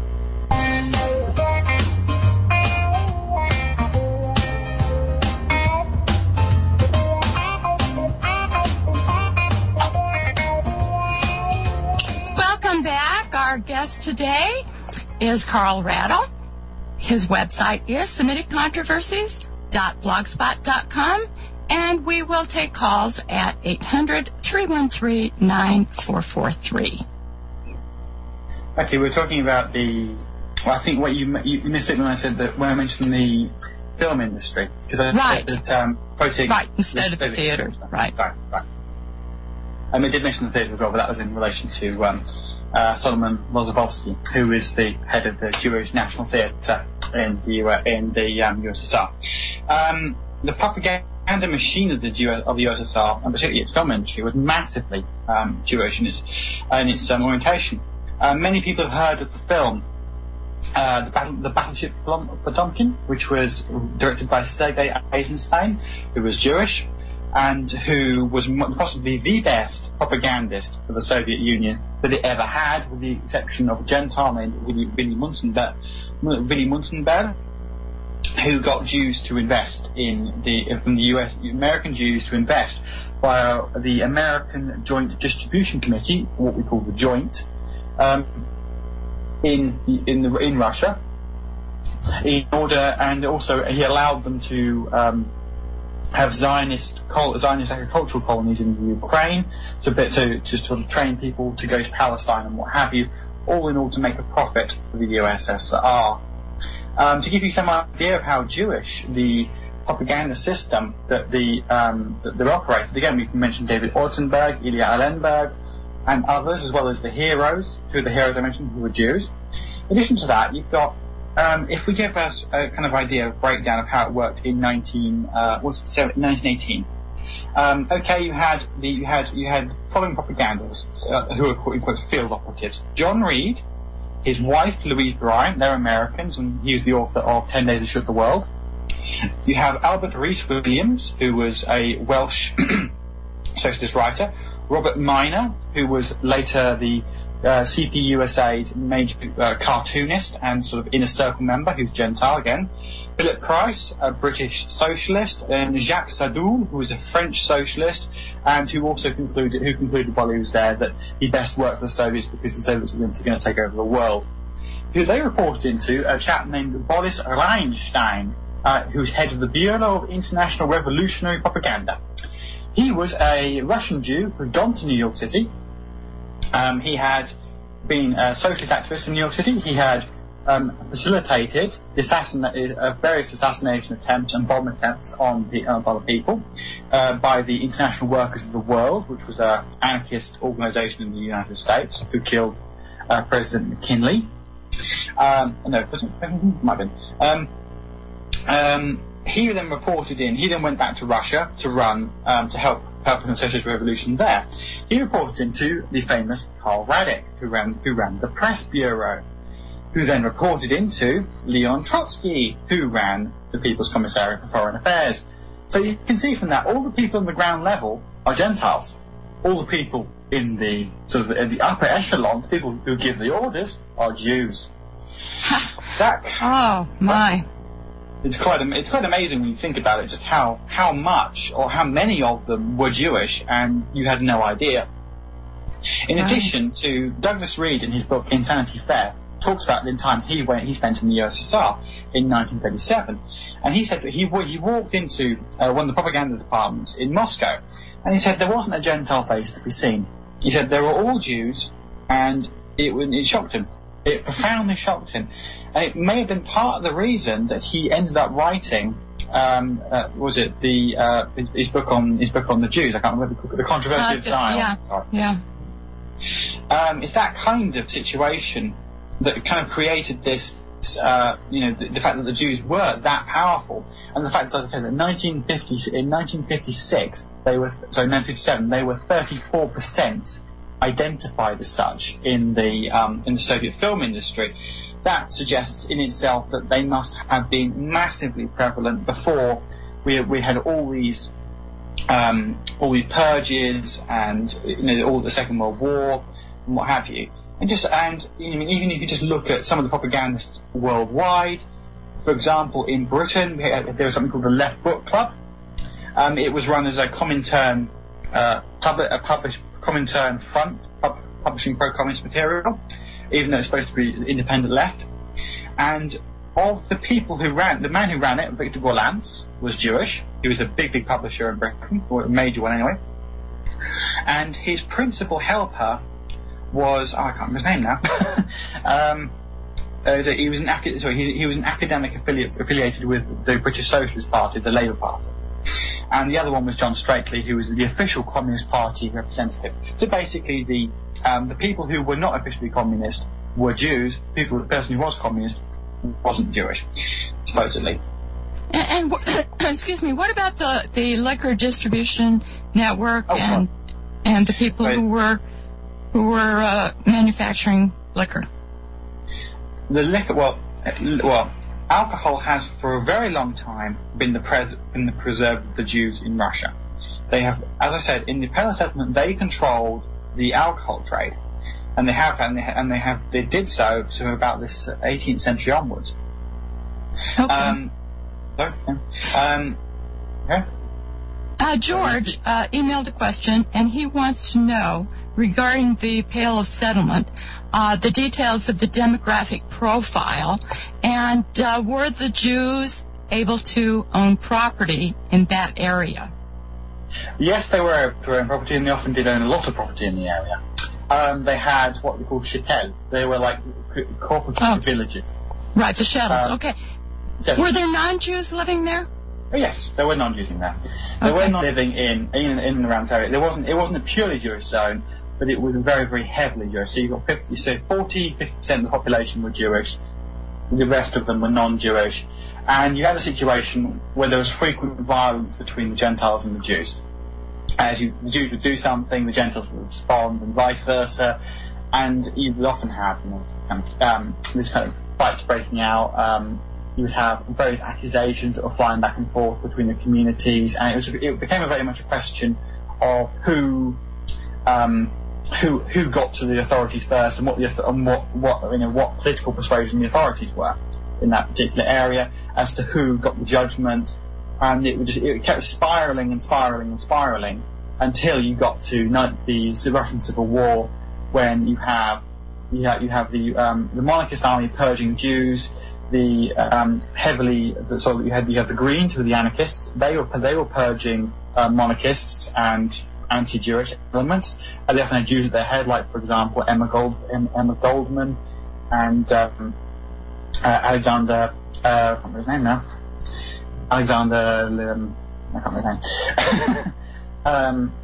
Welcome back. Our guest today is Carl Rattle. His website is SemiticControversies.blogspot.com, and we will take calls at 800-313-9443. Okay, we're talking about I think what you missed it when I said that, when I mentioned the film industry, because I said that quoting instead of the theatre, right. I did mention the theatre as well, but that was in relation to Solomon Lozovsky, who is the head of the Jewish National Theatre in the USSR. The propaganda machine of the USSR, and particularly its film industry, was massively Jewish in its orientation. Many people have heard of the film the Battleship Potemkin, which was directed by Sergei Eisenstein, who was Jewish, and who was possibly the best propagandist for the Soviet Union that it ever had, with the exception of a Gentile named Willy Munzenberg, who got Jews to invest from the American Jews to invest via the American Joint Distribution Committee, what we call the Joint, in Russia, and also he allowed them to have Zionist agricultural colonies in Ukraine to sort of train people to go to Palestine and what have you, all in order to make a profit for the USSR. To give you some idea of how Jewish the propaganda system that they operated, again we can mention David Ortenberg, Ilya Allenberg, and others, as well as the heroes, I mentioned, who were Jews. In addition to that, you've got, if we give us a kind of idea of breakdown of how it worked in 1918. You had following propagandists who were quote field operatives. John Reed, his wife Louise Bryant, they're Americans, and he was the author of 10 Days That Shook the World. You have Albert Rhys Williams, who was a Welsh socialist writer. Robert Minor, who was later the CPUSA's major cartoonist and sort of inner circle member, who's Gentile again. Philip Price, a British socialist, and Jacques Sadoul, who was a French socialist, and who concluded while he was there that he best worked for the Soviets because the Soviets were going to take over the world. Who they reported into a chap named Boris Reinstein, who's head of the Bureau of International Revolutionary Propaganda. He was a Russian Jew who'd gone to New York City. He had been a socialist activist in New York City. He had facilitated various assassination attempts and bomb attempts on other people by the International Workers of the World, which was an anarchist organisation in the United States who killed President McKinley. President might have been. He then reported in. He then went back to Russia to run to help in the Socialist Revolution there. He reported into the famous Karl Radek, who ran the press bureau, who then reported into Leon Trotsky, who ran the People's Commissariat for Foreign Affairs. So you can see from that, all the people on the ground level are Gentiles. All the people in the in the upper echelon, the people who give the orders, are Jews. Oh my! It's quite amazing when you think about it, just how much or how many of them were Jewish, and you had no idea. In addition to Douglas Reed, in his book Insanity Fair, talks about the time he spent in the USSR in 1937, and he said that he walked into one of the propaganda departments in Moscow, and he said there wasn't a Gentile face to be seen. He said they were all Jews, and it shocked him. It profoundly shocked him, and it may have been part of the reason that he ended up writing his book on the Jews. I can't remember the Controversy of Zion. Yeah. It's that kind of situation that kind of created this, the fact that the Jews were that powerful, and the fact that, as I said, in 1957 they were 34% identified as such in the Soviet film industry. That suggests in itself that they must have been massively prevalent before we had all these purges and all the Second World War and what have you. Even if you just look at some of the propagandists worldwide, for example, in Britain there was something called the Left Book Club. It was run as a Comintern Comintern front, publishing pro-communist material, even though it's supposed to be independent left. And of the people who ran, the man who ran it, Victor Gollancz, was Jewish. He was a big publisher in Britain, or a major one anyway. And his principal helper was, I can't remember his name now. He was an academic affiliated with the British Socialist Party, the Labour Party. And the other one was John Strackley, who was the official Communist Party representative. So basically, the people who were not officially communist were Jews. The person who was communist wasn't Jewish, supposedly. And excuse me, what about the liquor distribution network and the people who were manufacturing liquor? The liquor, alcohol has for a very long time been the preserve of the Jews in Russia. They have, as I said, in the Pale settlement, they controlled the alcohol trade, and they did so about this 18th century onwards. Okay. George emailed a question, and he wants to know regarding the Pale of Settlement, the details of the demographic profile, and were the Jews able to own property in that area? Yes, they were able to own property, and they often did own a lot of property in the area. They had what we call shtetl. They were like cooperative villages. Right, the shuttles. Okay. Yes. Were there non-Jews living there? Oh, yes, there were non-Jews in there. They were not living in and around the area. It wasn't a purely Jewish zone, but it was very, very heavily Jewish. So you got 50% of the population were Jewish. The rest of them were non-Jewish. And you had a situation where there was frequent violence between the Gentiles and the Jews. The Jews would do something, the Gentiles would respond, and vice versa. And you would often have this kind of fights breaking out. You would have various accusations that were flying back and forth between the communities, and it became very much a question of who got to the authorities first, and what political persuasion the authorities were in that particular area as to who got the judgment, and it kept spiraling until you got to the Russian Civil War, when you have the monarchist army purging Jews. You have the Greens, who were the anarchists. They were purging monarchists and anti-Jewish elements. They often had Jews at their head, like, for example, Emma Goldman and Alexander, I can't remember his name now. I can't remember his name.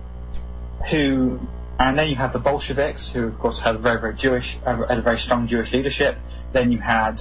And then you have the Bolsheviks, who of course had a very strong Jewish leadership. Then you had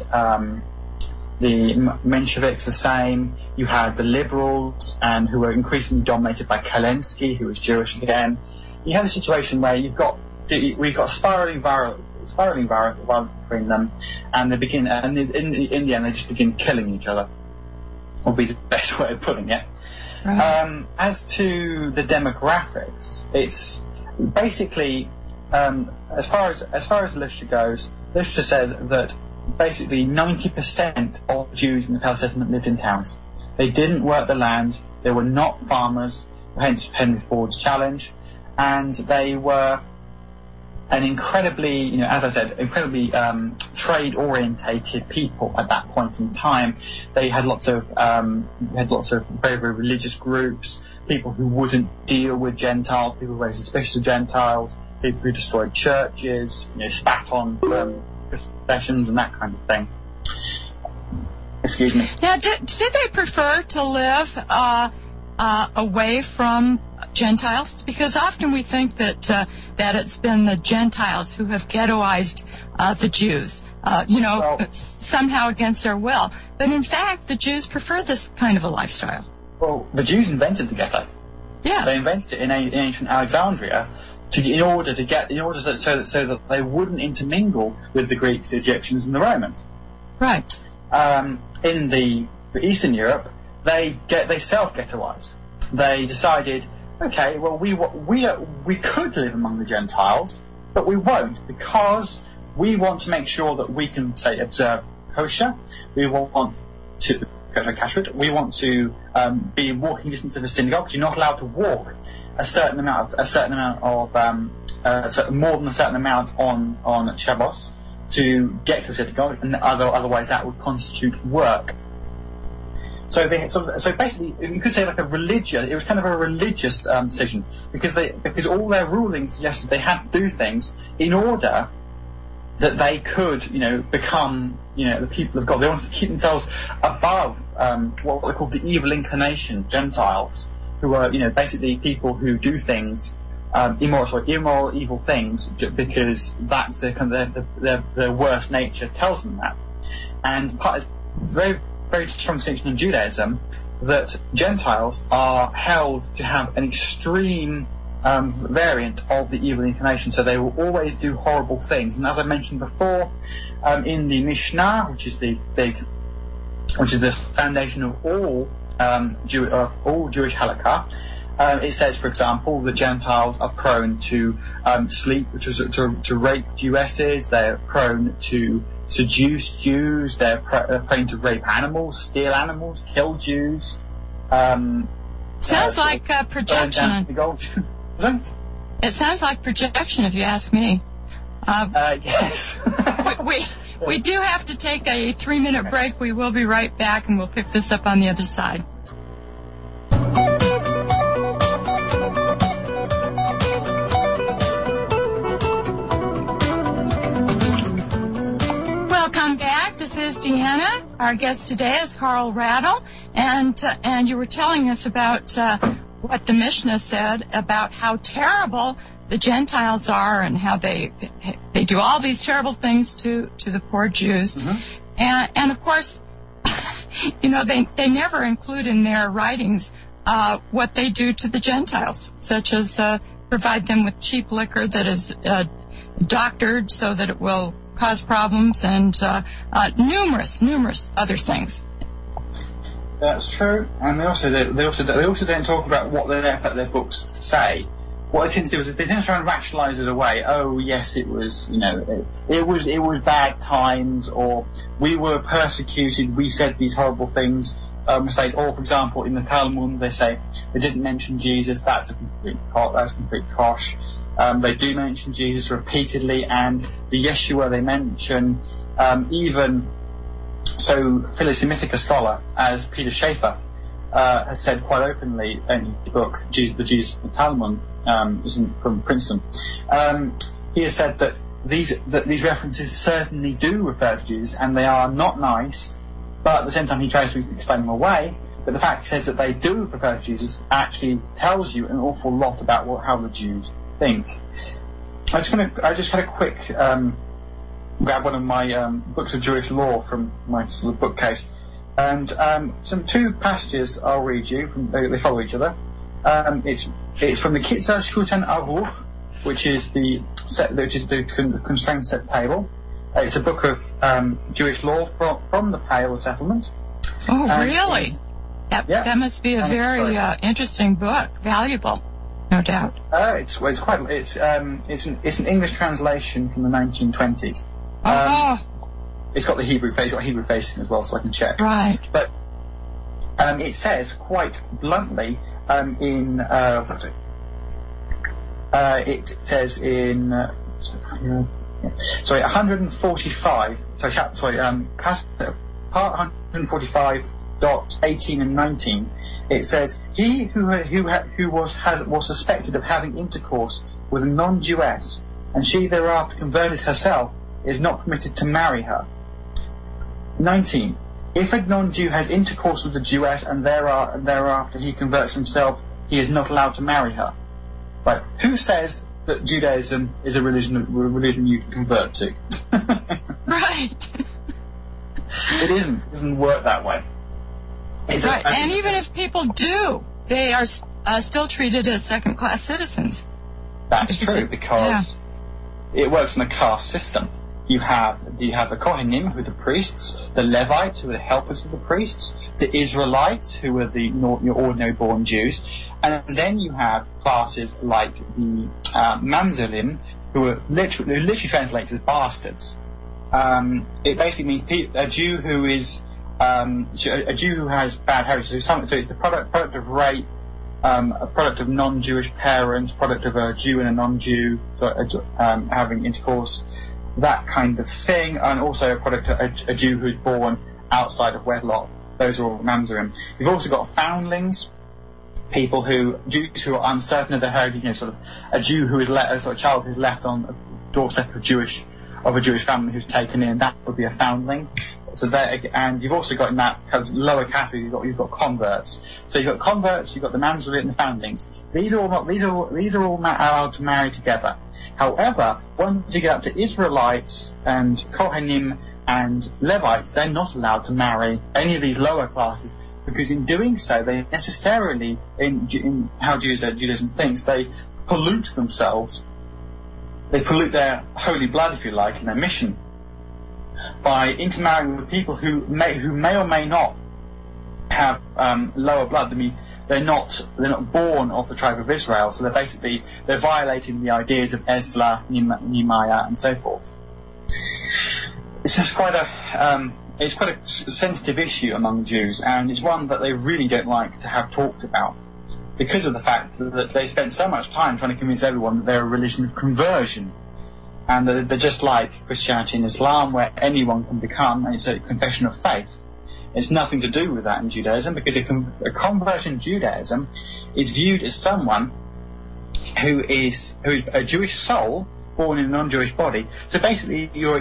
the Mensheviks, the same. You had the liberals, and who were increasingly dominated by Kerensky, who was Jewish again. You have a situation where we've got spiraling violence between them, and they begin, and in the end, they just begin killing each other. Would be the best way of putting it. Right. As to the demographics, it's basically as far as the literature goes, literature says that basically 90% of Jews in the Pale Settlement lived in towns. They didn't work the land. They were not farmers, hence Henry Ford's challenge, and they were an incredibly, as I said, trade-orientated people at that point in time. They had lots of very, very religious groups, people who wouldn't deal with Gentiles, people who were very suspicious of Gentiles, people who destroyed churches, spat on confessions and that kind of thing. Excuse me. Now, did they prefer to live away from Gentiles? Because often we think that it's been the Gentiles who have ghettoized the Jews, somehow against their will. But in fact, the Jews prefer this kind of a lifestyle. Well, the Jews invented the ghetto. Yes. They invented it in ancient Alexandria in order that they wouldn't intermingle with the Greeks, the Egyptians, and the Romans. Right. In the Eastern Europe, they self-ghettoized. They decided, okay, well, we could live among the Gentiles, but we won't, because we want to make sure that we can, say, observe kosher. We want to we want to be in walking distance of a synagogue. You're not allowed to walk a certain amount of more than a certain amount on Shabbos to get to a synagogue, and otherwise that would constitute work. So basically, you could say it was kind of a religious decision, because all their rulings suggested they had to do things in order that they could, become, the people of God. They wanted to keep themselves above what they called the evil inclination, Gentiles, who are, basically people who do things, immoral, evil things, because that's their worst nature tells them that. And part of very, very strong distinction in Judaism that Gentiles are held to have an extreme variant of the evil inclination, so they will always do horrible things. And as I mentioned before, in the Mishnah, which is the foundation of all Jewish halakha, it says, for example, the Gentiles are prone to sleep, to rape Jewesses. They're prone to seduce Jews. They're prone to rape animals, steal animals, kill Jews. Sounds like projection. It sounds like projection, if you ask me. Yes. we do have to take a 3-minute break. We will be right back, and we'll pick this up on the other side. Welcome back. This is Deanna. Our guest today is Carl Rattle, and you were telling us about what the Mishnah said about how terrible the Gentiles are and how they do all these terrible things to the poor Jews. Mm-hmm. And of course, they never include in their writings what they do to the Gentiles, such as provide them with cheap liquor that is doctored so that it will cause problems, and numerous other things. That's true, and they also don't talk about what their books say. What they tend to do is they tend to try and rationalise it away. Oh yes, it was it was bad times, or we were persecuted. We said these horrible things. Or for example, in the Talmud they say they didn't mention Jesus. That's complete kosh. They do mention Jesus repeatedly, and the Yeshua they mention even. So, Philo-Semitic scholar, as Peter Schaefer, has said quite openly in his book, the Jesus of the Talmud, from Princeton, he has said that these references certainly do refer to Jews, and they are not nice, but at the same time he tries to explain them away. But the fact he says that they do refer to Jews actually tells you an awful lot about how the Jews think. I just had a quick grab one of my books of Jewish law from my sort of bookcase, and two passages I'll read you. They follow each other. It's from the Kitzur Shulchan Aruch, which is the constrained set table. It's a book of Jewish law from the Pale of Settlement. Oh, really? That must be a very interesting book, valuable, no doubt. It's an English translation from the 1920s. It's got the Hebrew face, got Hebrew facing as well, so I can check. Right. But it says quite bluntly it says in 145. Part 145.18 and 19. It says, he who was suspected of having intercourse with a non-Jewess, and she thereafter converted herself, is not permitted to marry her. 19. If a non-Jew has intercourse with a Jewess and thereafter he converts himself, he is not allowed to marry her. Right? Who says that Judaism is a religion you can convert to? Right. It isn't. It doesn't work that way. Right. And even if people do, they are still treated as second-class citizens. That's true, because it works in a caste system. You have the Kohanim, who are the priests, the Levites, who are the helpers of the priests, the Israelites, who are your ordinary born Jews, and then you have classes like the Mamzerim, who are literally translates as bastards. It basically means a Jew who is a Jew who has bad heritage. So it's the product of rape, a product of non-Jewish parents, product of a Jew and a non-Jew having intercourse, that kind of thing, and also a product of a Jew who's born outside of wedlock. Those are all Mamzerim. You've also got foundlings, Jews who are uncertain of their heritage, sort of a Jew who is a child who's left on a doorstep of a Jewish family who's taken in. That would be a foundling. So and you've also got in that kind of lower category, you've got converts. So you've got converts, you've got the Mamzerim and the foundlings. These are all allowed to marry together. However, once you get up to Israelites and Kohanim and Levites, they're not allowed to marry any of these lower classes, because in doing so, they necessarily, in how Judaism thinks, they pollute themselves. They pollute their holy blood, if you like, in their mission, by intermarrying with people who may or may not have lower blood. I mean, they're not born of the tribe of Israel, so they're violating the ideas of Ezra, Nehemiah, and so forth. It's just quite a sensitive issue among Jews, and it's one that they really don't like to have talked about, because of the fact that they spent so much time trying to convince everyone that they're a religion of conversion, and that they're just like Christianity and Islam, where anyone can become, and it's a confession of faith. It's nothing to do with that in Judaism, because a convert in Judaism is viewed as someone who is a Jewish soul born in a non-Jewish body. So basically, you're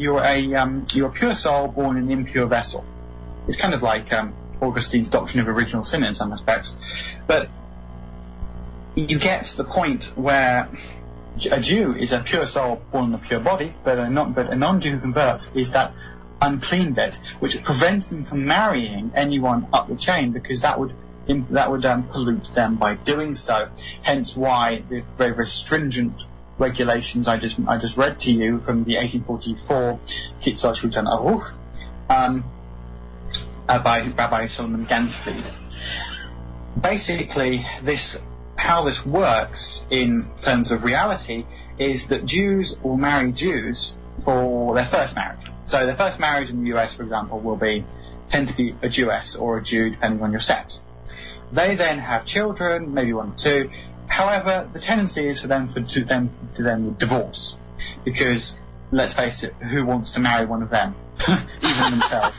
a pure soul born in an impure vessel. It's kind of like Augustine's doctrine of original sin in some respects, but you get to the point where a Jew is a pure soul born in a pure body, but a non-Jew who converts is that unclean bit, which prevents them from marrying anyone up the chain, because that would pollute them by doing so. Hence why the very, very stringent regulations I just read to you from the 1844 Kitzur Shulchan Aruch by Rabbi Solomon Gansfried. Basically, how this works in terms of reality is that Jews will marry Jews for their first marriage. So their first marriage in the US, for example, tend to be a Jewess or a Jew, depending on your sex. They then have children, maybe one or two. However, the tendency is for them to divorce, because let's face it, who wants to marry one of them, even themselves?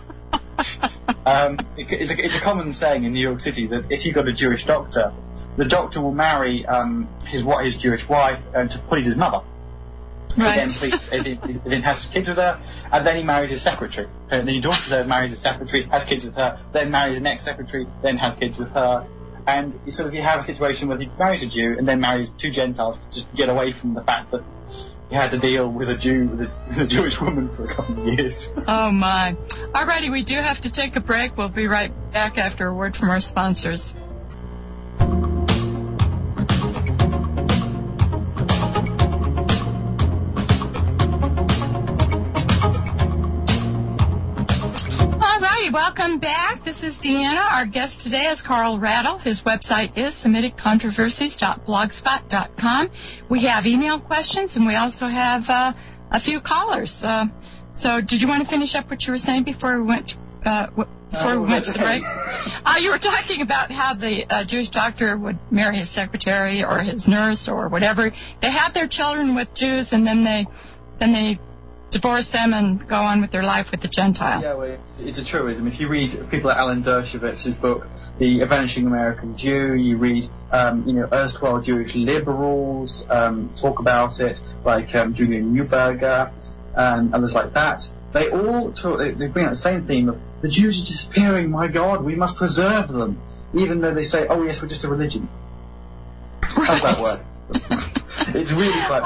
It's a common saying in New York City that if you've got a Jewish doctor, the doctor will marry his Jewish wife to please his mother. Right. He then has kids with her, and then he marries his secretary. And then he daughter marries his secretary, has kids with her, then marries the next secretary, then has kids with her. And you have a situation where he marries a Jew and then marries 2 Gentiles just to get away from the fact that he had to deal with a Jewish woman for a couple of years. Oh, my. All righty, we do have to take a break. We'll be right back after a word from our sponsors. Welcome back. This is Deanna. Our guest today is Carl Rattle. His website is SemiticControversies.blogspot.com. We have email questions, and we also have a few callers. So did you want to finish up what you were saying before we went to the break? You were talking about how the Jewish doctor would marry his secretary or his nurse or whatever. They have their children with Jews, and then they divorce them and go on with their life with the Gentile. Yeah, well, it's a truism. If you read people like Alan Dershowitz's book, The Vanishing American Jew, you read, erstwhile Jewish liberals talk about it, like Julian Neuberger and others like that. They all they bring out the same theme of the Jews are disappearing. My God, we must preserve them, even though they say, "Oh yes, we're just a religion." Right. How's that work? It's really quite.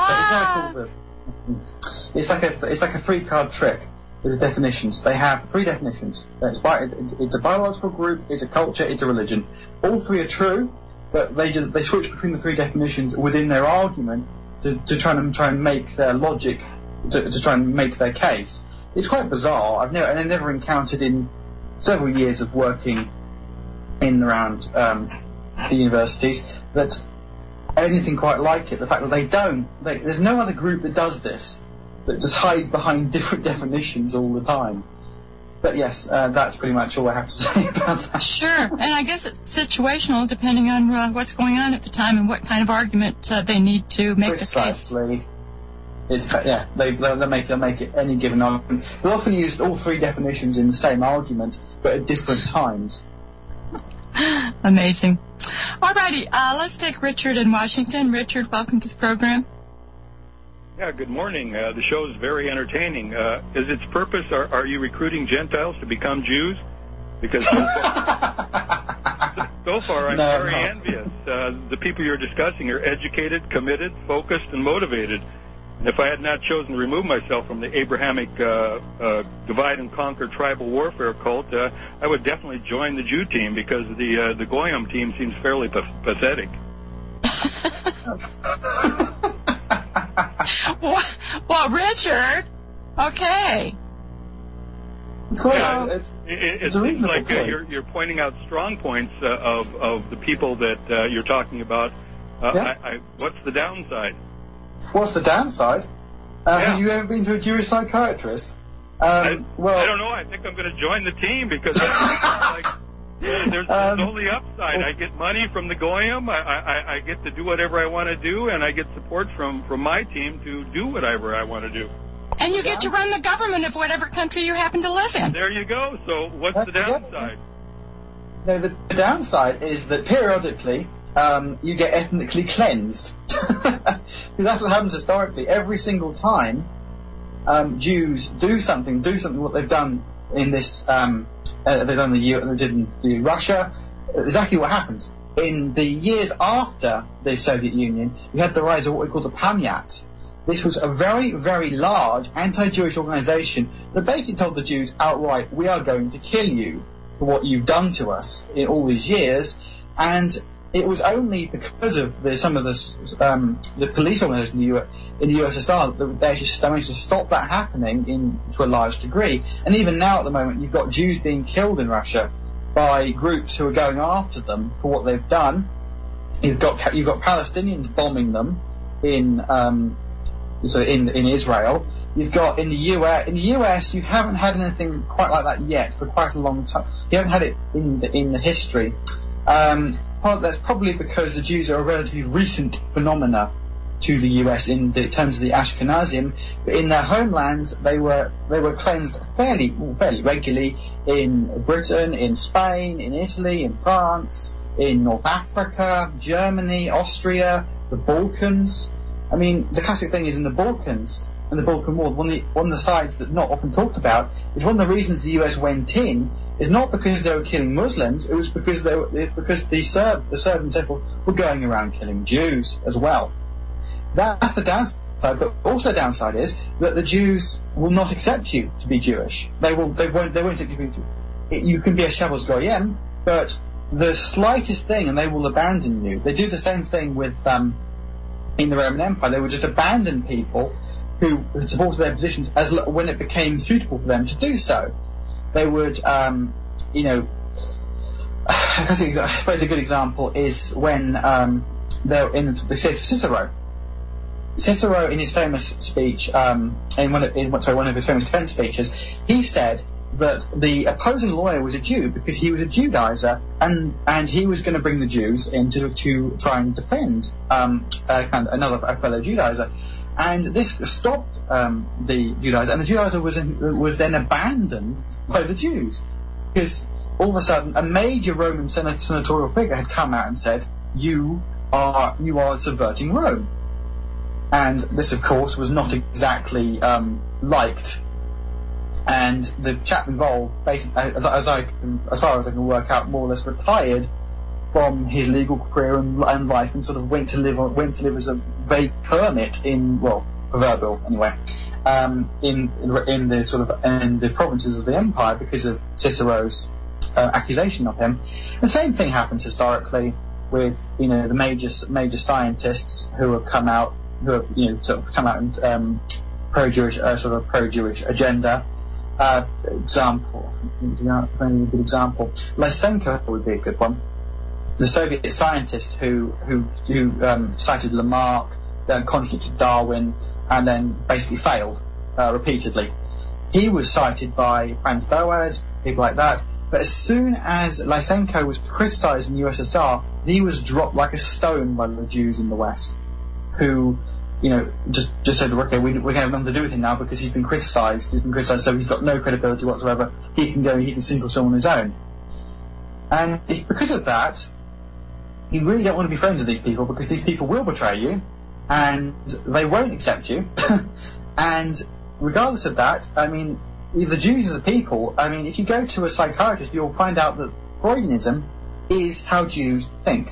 It's like a 3-card trick with the definitions. They have 3 definitions. It's a biological group, it's a culture, it's a religion. All 3 are true, but they switch between the 3 definitions within their argument to try and make their logic, to try and make their case. It's quite bizarre. I've never encountered in several years of working in and around the universities that anything quite like it. The fact that there's no other group that does this, that just hides behind different definitions all the time. But yes, that's pretty much all I have to say about that. Sure, and I guess it's situational depending on what's going on at the time and what kind of argument they need to make the case. They'll make it any given argument. They'll often use all 3 definitions in the same argument, but at different times. Amazing. All righty, let's take Richard in Washington. Richard, welcome to the program. Yeah, good morning. The show is very entertaining. Is its purpose, are you recruiting Gentiles to become Jews? Because so far I'm very envious. The people you're discussing are educated, committed, focused, and motivated. And if I had not chosen to remove myself from the Abrahamic divide and conquer tribal warfare cult, I would definitely join the Jew team because the Goyim team seems fairly pathetic. Well, Richard, okay. It seems like you're pointing out strong points of the people that you're talking about. What's the downside? What's the downside? Have you ever been to a Jewish psychiatrist? I don't know. I think I'm going to join the team because there's only upside. I get money from the Goyim. I get to do whatever I want to do, and I get support from my team to do whatever I want to do. And you get to run the government of whatever country you happen to live in. There you go. So what's the downside? No, the downside is that periodically you get ethnically cleansed. Because that's what happens historically. Every single time Jews do something what they've done in this, they've done they did in Russia, exactly what happened. In the years after the Soviet Union, you had the rise of what we call the Pamyat. This was a very, very large anti-Jewish organization that basically told the Jews outright, we are going to kill you for what you've done to us in all these years. And it was only because of some of the police organization in the USSR that they just managed to stop that happening to a large degree. And even now at the moment, you've got Jews being killed in Russia by groups who are going after them for what they've done. You've got Palestinians bombing them in Israel. You've got in the US, you haven't had anything quite like that yet for quite a long time. You haven't had it in the history. That's probably because the Jews are a relatively recent phenomena to the US in terms of the Ashkenazim, but in their homelands they were cleansed fairly regularly in Britain, in Spain, in Italy, in France, in North Africa, Germany, Austria, the Balkans. I mean, the classic thing is in the Balkans and the Balkan War, one of the sides that's not often talked about is one of the reasons the US went in is not because they were killing Muslims, it was because the Serbs and so forth were going around killing Jews as well. That's the downside, but also the downside is that the Jews will not accept you to be Jewish. They won't accept you. You can be a Shabbos Goyim, but the slightest thing and they will abandon you. They do the same thing with in the Roman Empire. They would just abandon people who supported their positions when it became suitable for them to do so. They would, I suppose a good example is when they're in the case of Cicero. Cicero, in his famous speech, one of his famous defense speeches, he said that the opposing lawyer was a Jew because he was a Judaizer, and he was going to bring the Jews in to try and defend a fellow Judaizer. And this stopped the Judaizer, and the Judaizer was then abandoned by the Jews because all of a sudden a major Roman senatorial figure had come out and said, "You are subverting Rome," and this, of course, was not exactly liked. And the chap involved, basically, as far as I can work out, more or less retired from his legal career and life, and sort of went to live as a vague hermit proverbial anyway, in the provinces of the empire because of Cicero's accusation of him. The same thing happens historically with the major scientists who have come out and pro-Jewish agenda. Example, a good example. Lysenko would be a good one. The Soviet scientist who cited Lamarck, then contradicted Darwin, and then basically failed repeatedly. He was cited by Franz Boas, people like that. But as soon as Lysenko was criticised in the USSR, he was dropped like a stone by the Jews in the West, who just said, okay, we're going to have nothing to do with him now because he's been criticised, so he's got no credibility whatsoever. He can single someone on his own. And it's because of that, you really don't want to be friends with these people because these people will betray you, and they won't accept you. And regardless of that, I mean, the Jews as a people, I mean, if you go to a psychiatrist, you'll find out that Freudianism is how Jews think.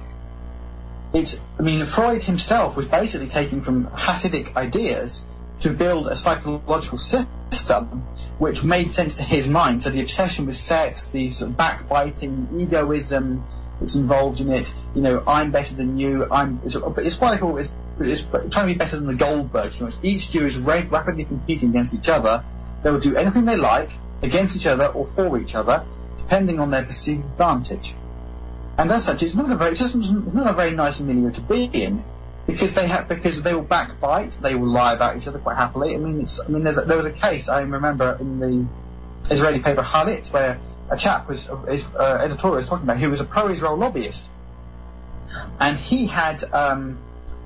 Freud himself was basically taking from Hasidic ideas to build a psychological system which made sense to his mind. So the obsession with sex, the sort of backbiting, egoism that's involved in it, I'm better than you, it's quite cool, it's trying to be better than the Goldbergs. Each Jew is rapidly competing against each other. They will do anything they like against each other or for each other, depending on their perceived advantage. And as such, it's not a very nice milieu to be in, because they will backbite, they will lie about each other quite happily. There was a case I remember in the Israeli paper Haaretz where a chap editorial was talking about who was a pro-Israel lobbyist, and he had gotten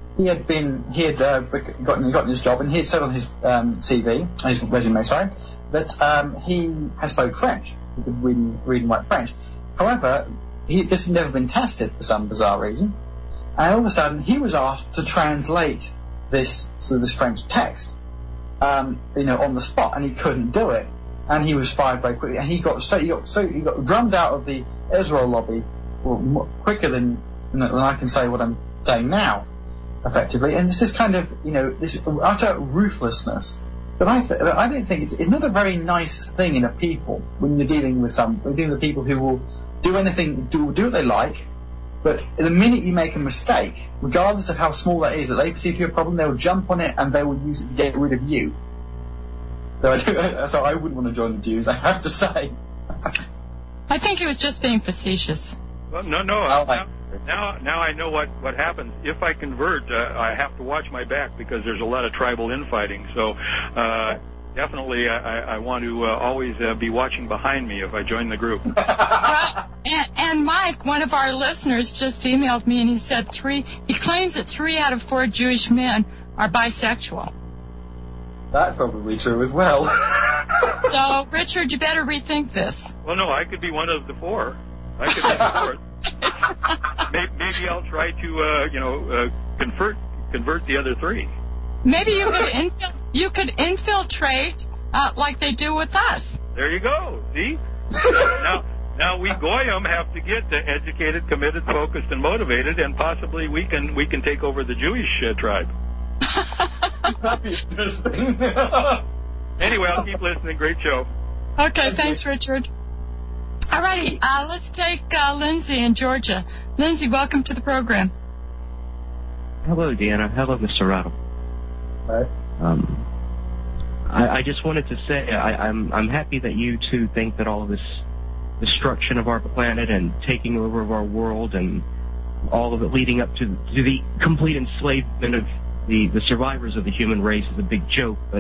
his job, and he had said on his his resume, that he had spoke French. He could read and write French. However, this had never been tested for some bizarre reason, and all of a sudden he was asked to translate this French text, on the spot, and he couldn't do it, and he was fired very quickly, and he got drummed out of the Israel lobby quicker than I can say what I'm saying now, effectively. And it's this kind of this utter ruthlessness that I don't think it's not a very nice thing in a people when you're dealing with people who will do anything, do what they like, but the minute you make a mistake, regardless of how small that is, that they perceive to be a problem, they will jump on it and they will use it to get rid of you. So I wouldn't want to join the Jews, I have to say. I think he was just being facetious. Well, no. Now I know what happens. If I convert, I have to watch my back because there's a lot of tribal infighting. So definitely I want to always be watching behind me if I join the group. And Mike, one of our listeners, just emailed me and he said he claims that 3 out of 4 Jewish men are bisexual. That's probably true as well. So, Richard, you better rethink this. Well, no, I could be one of the 4. I could be the 4th. Maybe I'll try to, convert the other 3. Maybe you could infiltrate like they do with us. There you go. See? Now we Goyim have to get to educated, committed, focused, and motivated, and possibly we can take over the Jewish tribe. That'd be interesting. Anyway, I'll keep listening. Great show. Okay, thanks, Richard. All righty, let's take Lindsay in Georgia. Lindsay, welcome to the program. Hello, Deanna. Hello, Mr. Rattle. Hi. I just wanted to say I'm happy that you two think that all of this destruction of our planet and taking over of our world and all of it leading up to the complete enslavement of the survivors of the human race is a big joke, but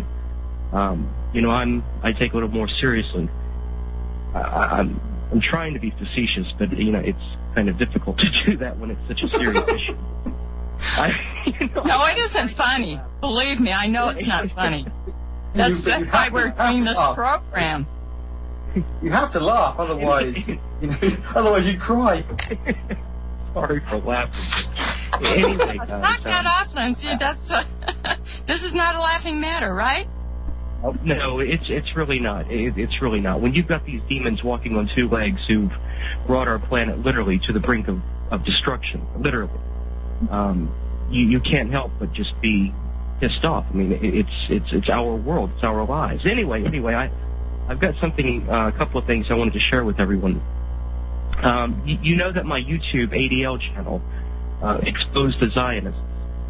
I take it a little more seriously. I'm trying to be facetious, but it's kind of difficult to do that when it's such a serious issue. No, it isn't funny. Believe me, I know it's not funny. That's why we're doing this program. You have to laugh, otherwise, otherwise you cry. Sorry for laughing. Anyway, knock that off, Lindsay. This is not a laughing matter, right? No, it's really not. It's really not. When you've got these demons walking on two legs who've brought our planet literally to the brink of destruction, literally, you can't help but just be pissed off. I mean, it's our world, it's our lives. Anyway, I've got a couple of things I wanted to share with everyone. You know that my YouTube ADL channel, Exposed the Zionists,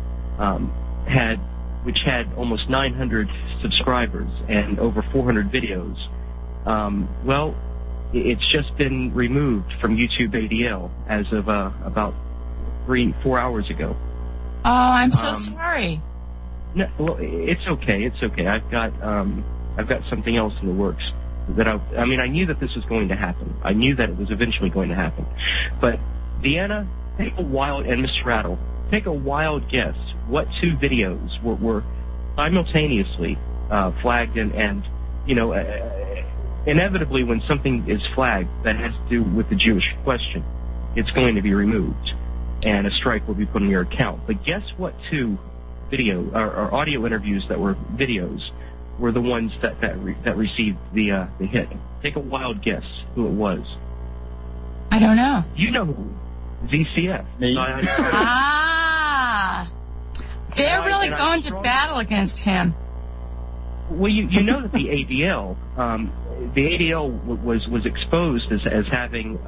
which had almost 900 subscribers and over 400 videos. Well, it's just been removed from YouTube ADL as of about 3-4 hours ago. Oh, I'm so sorry. No, well, it's okay. It's okay. I've got something else in the works that I knew that this was going to happen. I knew that it was eventually going to happen. But Deanna, and Mr. Rattle, take a wild guess. What two videos were simultaneously flagged and inevitably when something is flagged that has to do with the Jewish question, it's going to be removed and a strike will be put on your account. But guess what two video or audio interviews that were videos were the ones that received the hit? Take a wild guess who it was. I don't know. You know who? ZCF. Me. They're really going to battle against him. Well, you know that the ADL, was exposed as having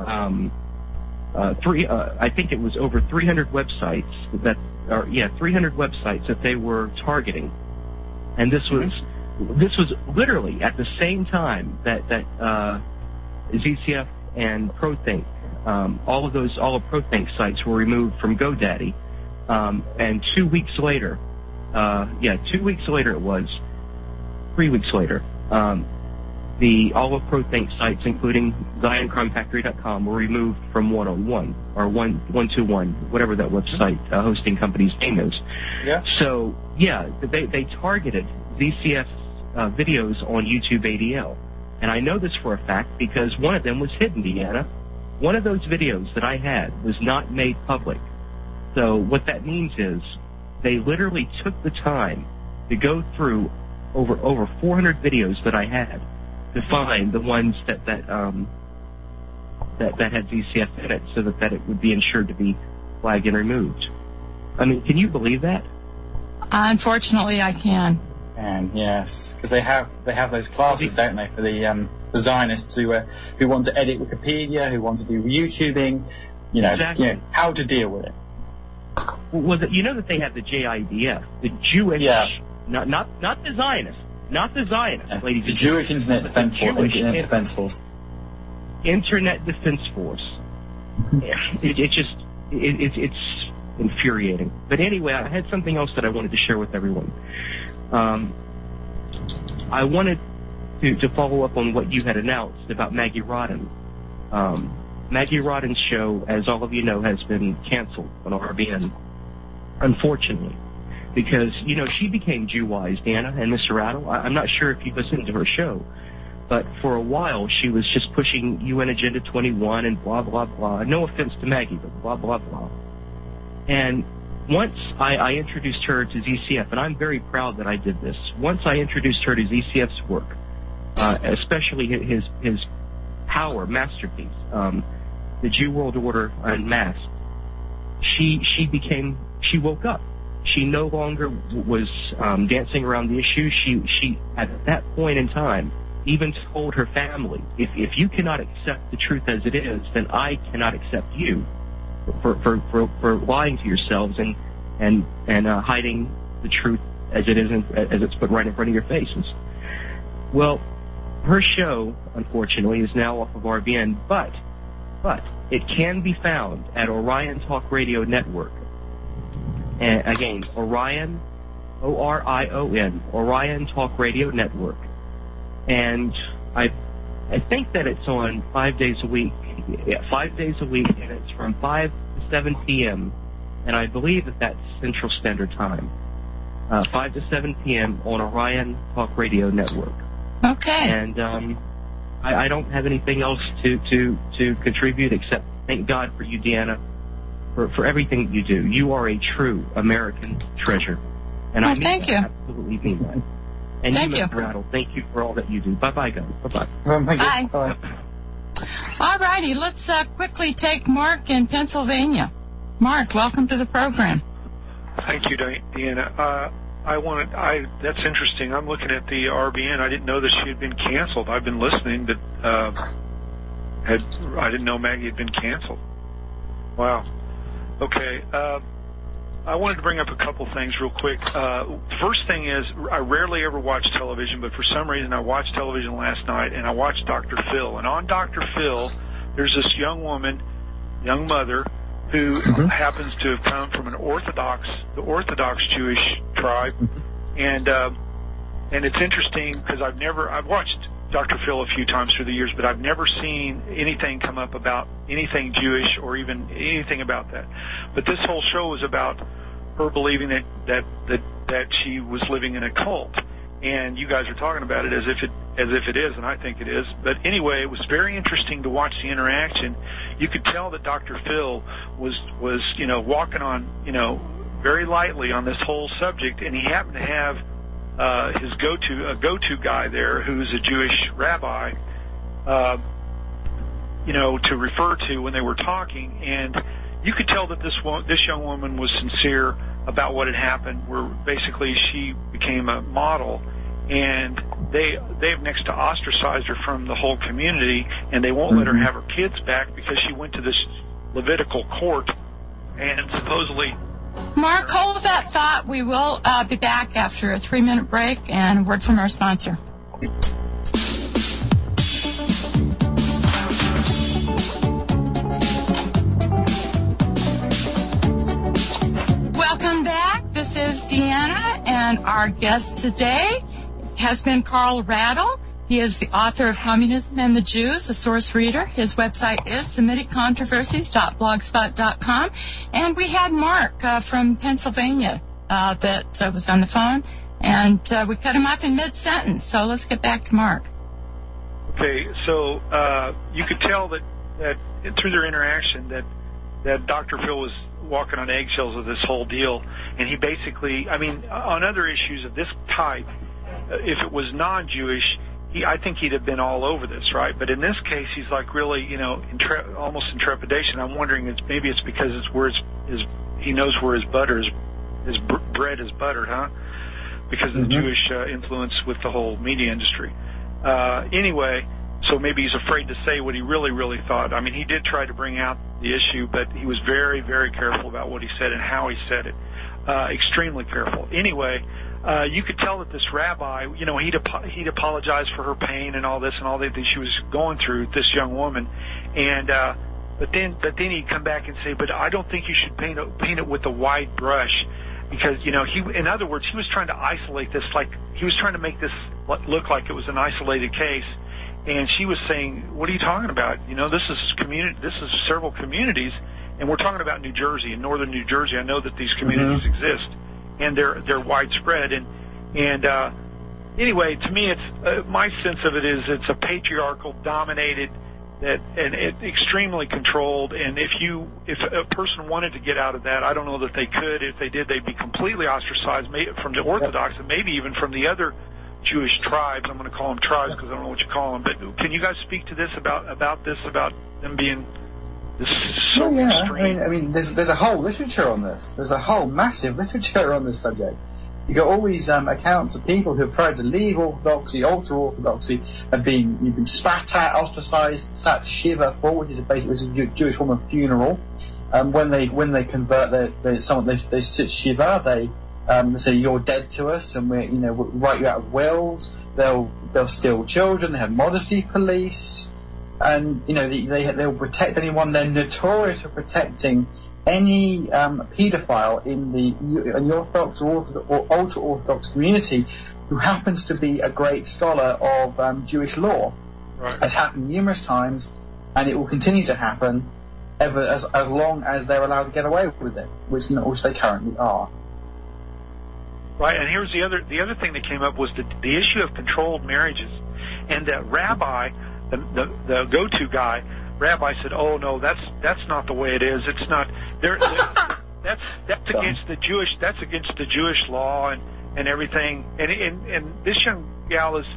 I think it was over 300 websites 300 websites that they were targeting, and this was literally at the same time that ZCF and ProThink, all of ProThink sites were removed from GoDaddy, and 2 weeks later, 2 weeks later it was, 3 weeks later, all of ProThink sites, including ZionCrimeFactory.com, were removed from 101 or 121, whatever that website hosting company's name is. Yeah. So they targeted ZCF's videos on YouTube ADL, and I know this for a fact because one of them was hidden, Deanna. One of those videos that I had was not made public. So what that means is they literally took the time to go through over 400 videos that I had to find the ones that had ZCF in it, so that it would be ensured to be flagged and removed. I mean, can you believe that? Unfortunately, I can. And yes, because they have those classes, don't they, for the Zionists who want to edit Wikipedia, who want to do YouTubing, exactly. How to deal with it. Well, you know that they have the JIDF, the Jewish, not the Zionists. Not the Zionists, ladies and gentlemen. The Jewish Internet Defense Force. Internet Defense Force. It's infuriating. But anyway, I had something else that I wanted to share with everyone. I wanted to follow up on what you had announced about Maggie Rodden. Maggie Rodden's show, as all of you know, has been canceled on RBN, unfortunately. Because, she became Jew-wise, Dana and Mr. Rattle. I'm not sure if you listened to her show, but for a while she was just pushing UN Agenda 21 and blah, blah, blah. No offense to Maggie, but blah, blah, blah. And, once I introduced her to ZCF, and I'm very proud that I did this. Once I introduced her to ZCF's work, especially his power masterpiece, the Jew World Order Unmasked, she woke up. She no longer was dancing around the issue. She at that point in time even told her family, if you cannot accept the truth as it is, then I cannot accept you for lying to yourselves and hiding the truth as it is, as it's put right in front of your faces. Well, her show, unfortunately, is now off of RBN, but it can be found at Orion Talk Radio Network. And again, Orion, ORION, Orion Talk Radio Network. And I think that it's on 5 days a week. Yeah, 5 days a week, and it's from 5 to 7 p.m. And I believe that that's Central Standard Time. 5 to 7 p.m. on Orion Talk Radio Network. Okay. And I don't have anything else to contribute except thank God for you, Deanna, for everything that you do. You are a true American treasure. And I absolutely mean that. And thank you, Mr. Rattle, thank you for all that you do. Bye-bye, guys. Bye-bye. Bye. All righty, let's quickly take Mark in Pennsylvania. Mark, welcome to the program. Thank you, Deanna. That's interesting. I'm looking at the RBN. I didn't know that she had been canceled. I've been listening, but I didn't know Maggie had been canceled. Wow. Okay. I wanted to bring up a couple things real quick. First thing is, I rarely ever watch television, but for some reason I watched television last night, and I watched Dr. Phil. And on Dr. Phil, there's this young woman, young mother, who happens to have come from the Orthodox Jewish tribe. And it's interesting because I've watched Dr. Phil a few times through the years, but I've never seen anything come up about anything Jewish or even anything about that. But this whole show was about her believing that she was living in a cult. And you guys are talking about it as if it is, and I think it is. But anyway, it was very interesting to watch the interaction. You could tell that Dr. Phil was walking on, very lightly on this whole subject, and he happened to have his go-to guy there, who's a Jewish rabbi, to refer to when they were talking, and you could tell that this young woman was sincere about what had happened, where basically she became a model, and they've next to ostracized her from the whole community, and they won't let her have her kids back because she went to this Levitical court, and supposedly... Mark, hold that thought. We will be back after a 3-minute break and a word from our sponsor. Welcome back. This is Deanna, and our guest today has been Carl Rattle. He is the author of Communism and the Jews, a source reader. His website is SemiticControversies.blogspot.com. And we had Mark from Pennsylvania that was on the phone, and we cut him off in mid-sentence. So let's get back to Mark. Okay, so you could tell that through their interaction that Dr. Phil was walking on eggshells with this whole deal. And he basically, on other issues of this type, if it was non-Jewish, I think he'd have been all over this, right? But in this case, he's like really, almost in trepidation. I'm wondering maybe it's because it's where he knows where his bread is buttered, huh? Because of the Jewish influence with the whole media industry. Anyway, so maybe he's afraid to say what he really, really thought. He did try to bring out the issue, but he was very, very careful about what he said and how he said it. Extremely careful. Anyway, you could tell that this rabbi, he'd apologize for her pain and all this and all that she was going through, this young woman, and but then he'd come back and say, but I don't think you should paint it with a wide brush, because in other words, he was trying to isolate this, like he was trying to make this look like it was an isolated case, and she was saying, what are you talking about? This is several communities, and we're talking about New Jersey, in northern New Jersey. I know that these communities exist. And they're widespread, and anyway, to me, it's my sense of it is it's a patriarchal dominated and it's extremely controlled. And if a person wanted to get out of that, I don't know that they could. If they did, they'd be completely ostracized from the Orthodox and maybe even from the other Jewish tribes. I'm going to call them tribes because I don't know what you call them. But can you guys speak to this about them being this so extreme? I mean, there's a whole literature on this. There's a whole massive literature on this subject. You got all these accounts of people who have tried to leave Orthodoxy, alter Orthodoxy, you've been spat at, ostracized, sat shiva for, which is a Jewish form of funeral. When they convert, they sit shiva. They say you're dead to us, and we'll write you out of wills. They'll steal children. They have modesty police, and they'll protect anyone. They're notorious for protecting any paedophile in the Orthodox or ultra-Orthodox community who happens to be a great scholar of Jewish law. Right. It's happened numerous times, and it will continue to happen as long as they're allowed to get away with it, which they currently are. Right, and here's the other thing that came up was the issue of controlled marriages, and that Rabbi, the go-to guy. Rabbi said, "Oh no, that's not the way it is. It's not. That's against the Jewish. That's against the Jewish law and everything." And this young gal is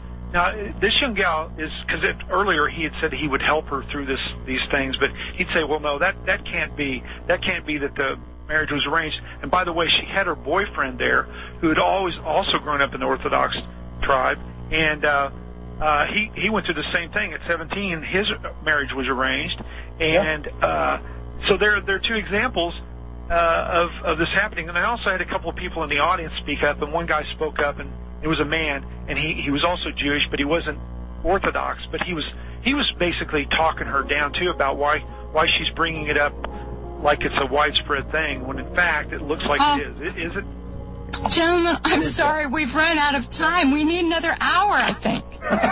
because earlier he had said he would help her through these things, but he'd say, "Well, no, that can't be. That can't be that the marriage was arranged." And by the way, she had her boyfriend there who had always also grown up in the Orthodox tribe, and he went through the same thing. At 17, his marriage was arranged, and so there are two examples of this happening. And I also had a couple of people in the audience speak up, and one guy spoke up, and it was a man, and he was also Jewish, but he wasn't Orthodox. But he was basically talking her down too about why she's bringing it up like it's a widespread thing, when in fact it looks like it is. Is it? Gentlemen, I'm sorry, we've run out of time. We need another hour, I think.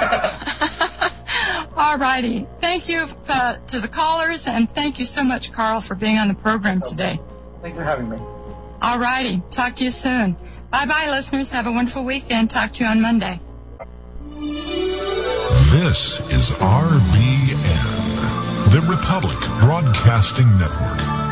All righty. Thank you to the callers, and thank you so much, Carl, for being on the program today. Thank you for having me. All righty. Talk to you soon. Bye-bye, listeners. Have a wonderful weekend. Talk to you on Monday. This is RBN, the Republic Broadcasting Network.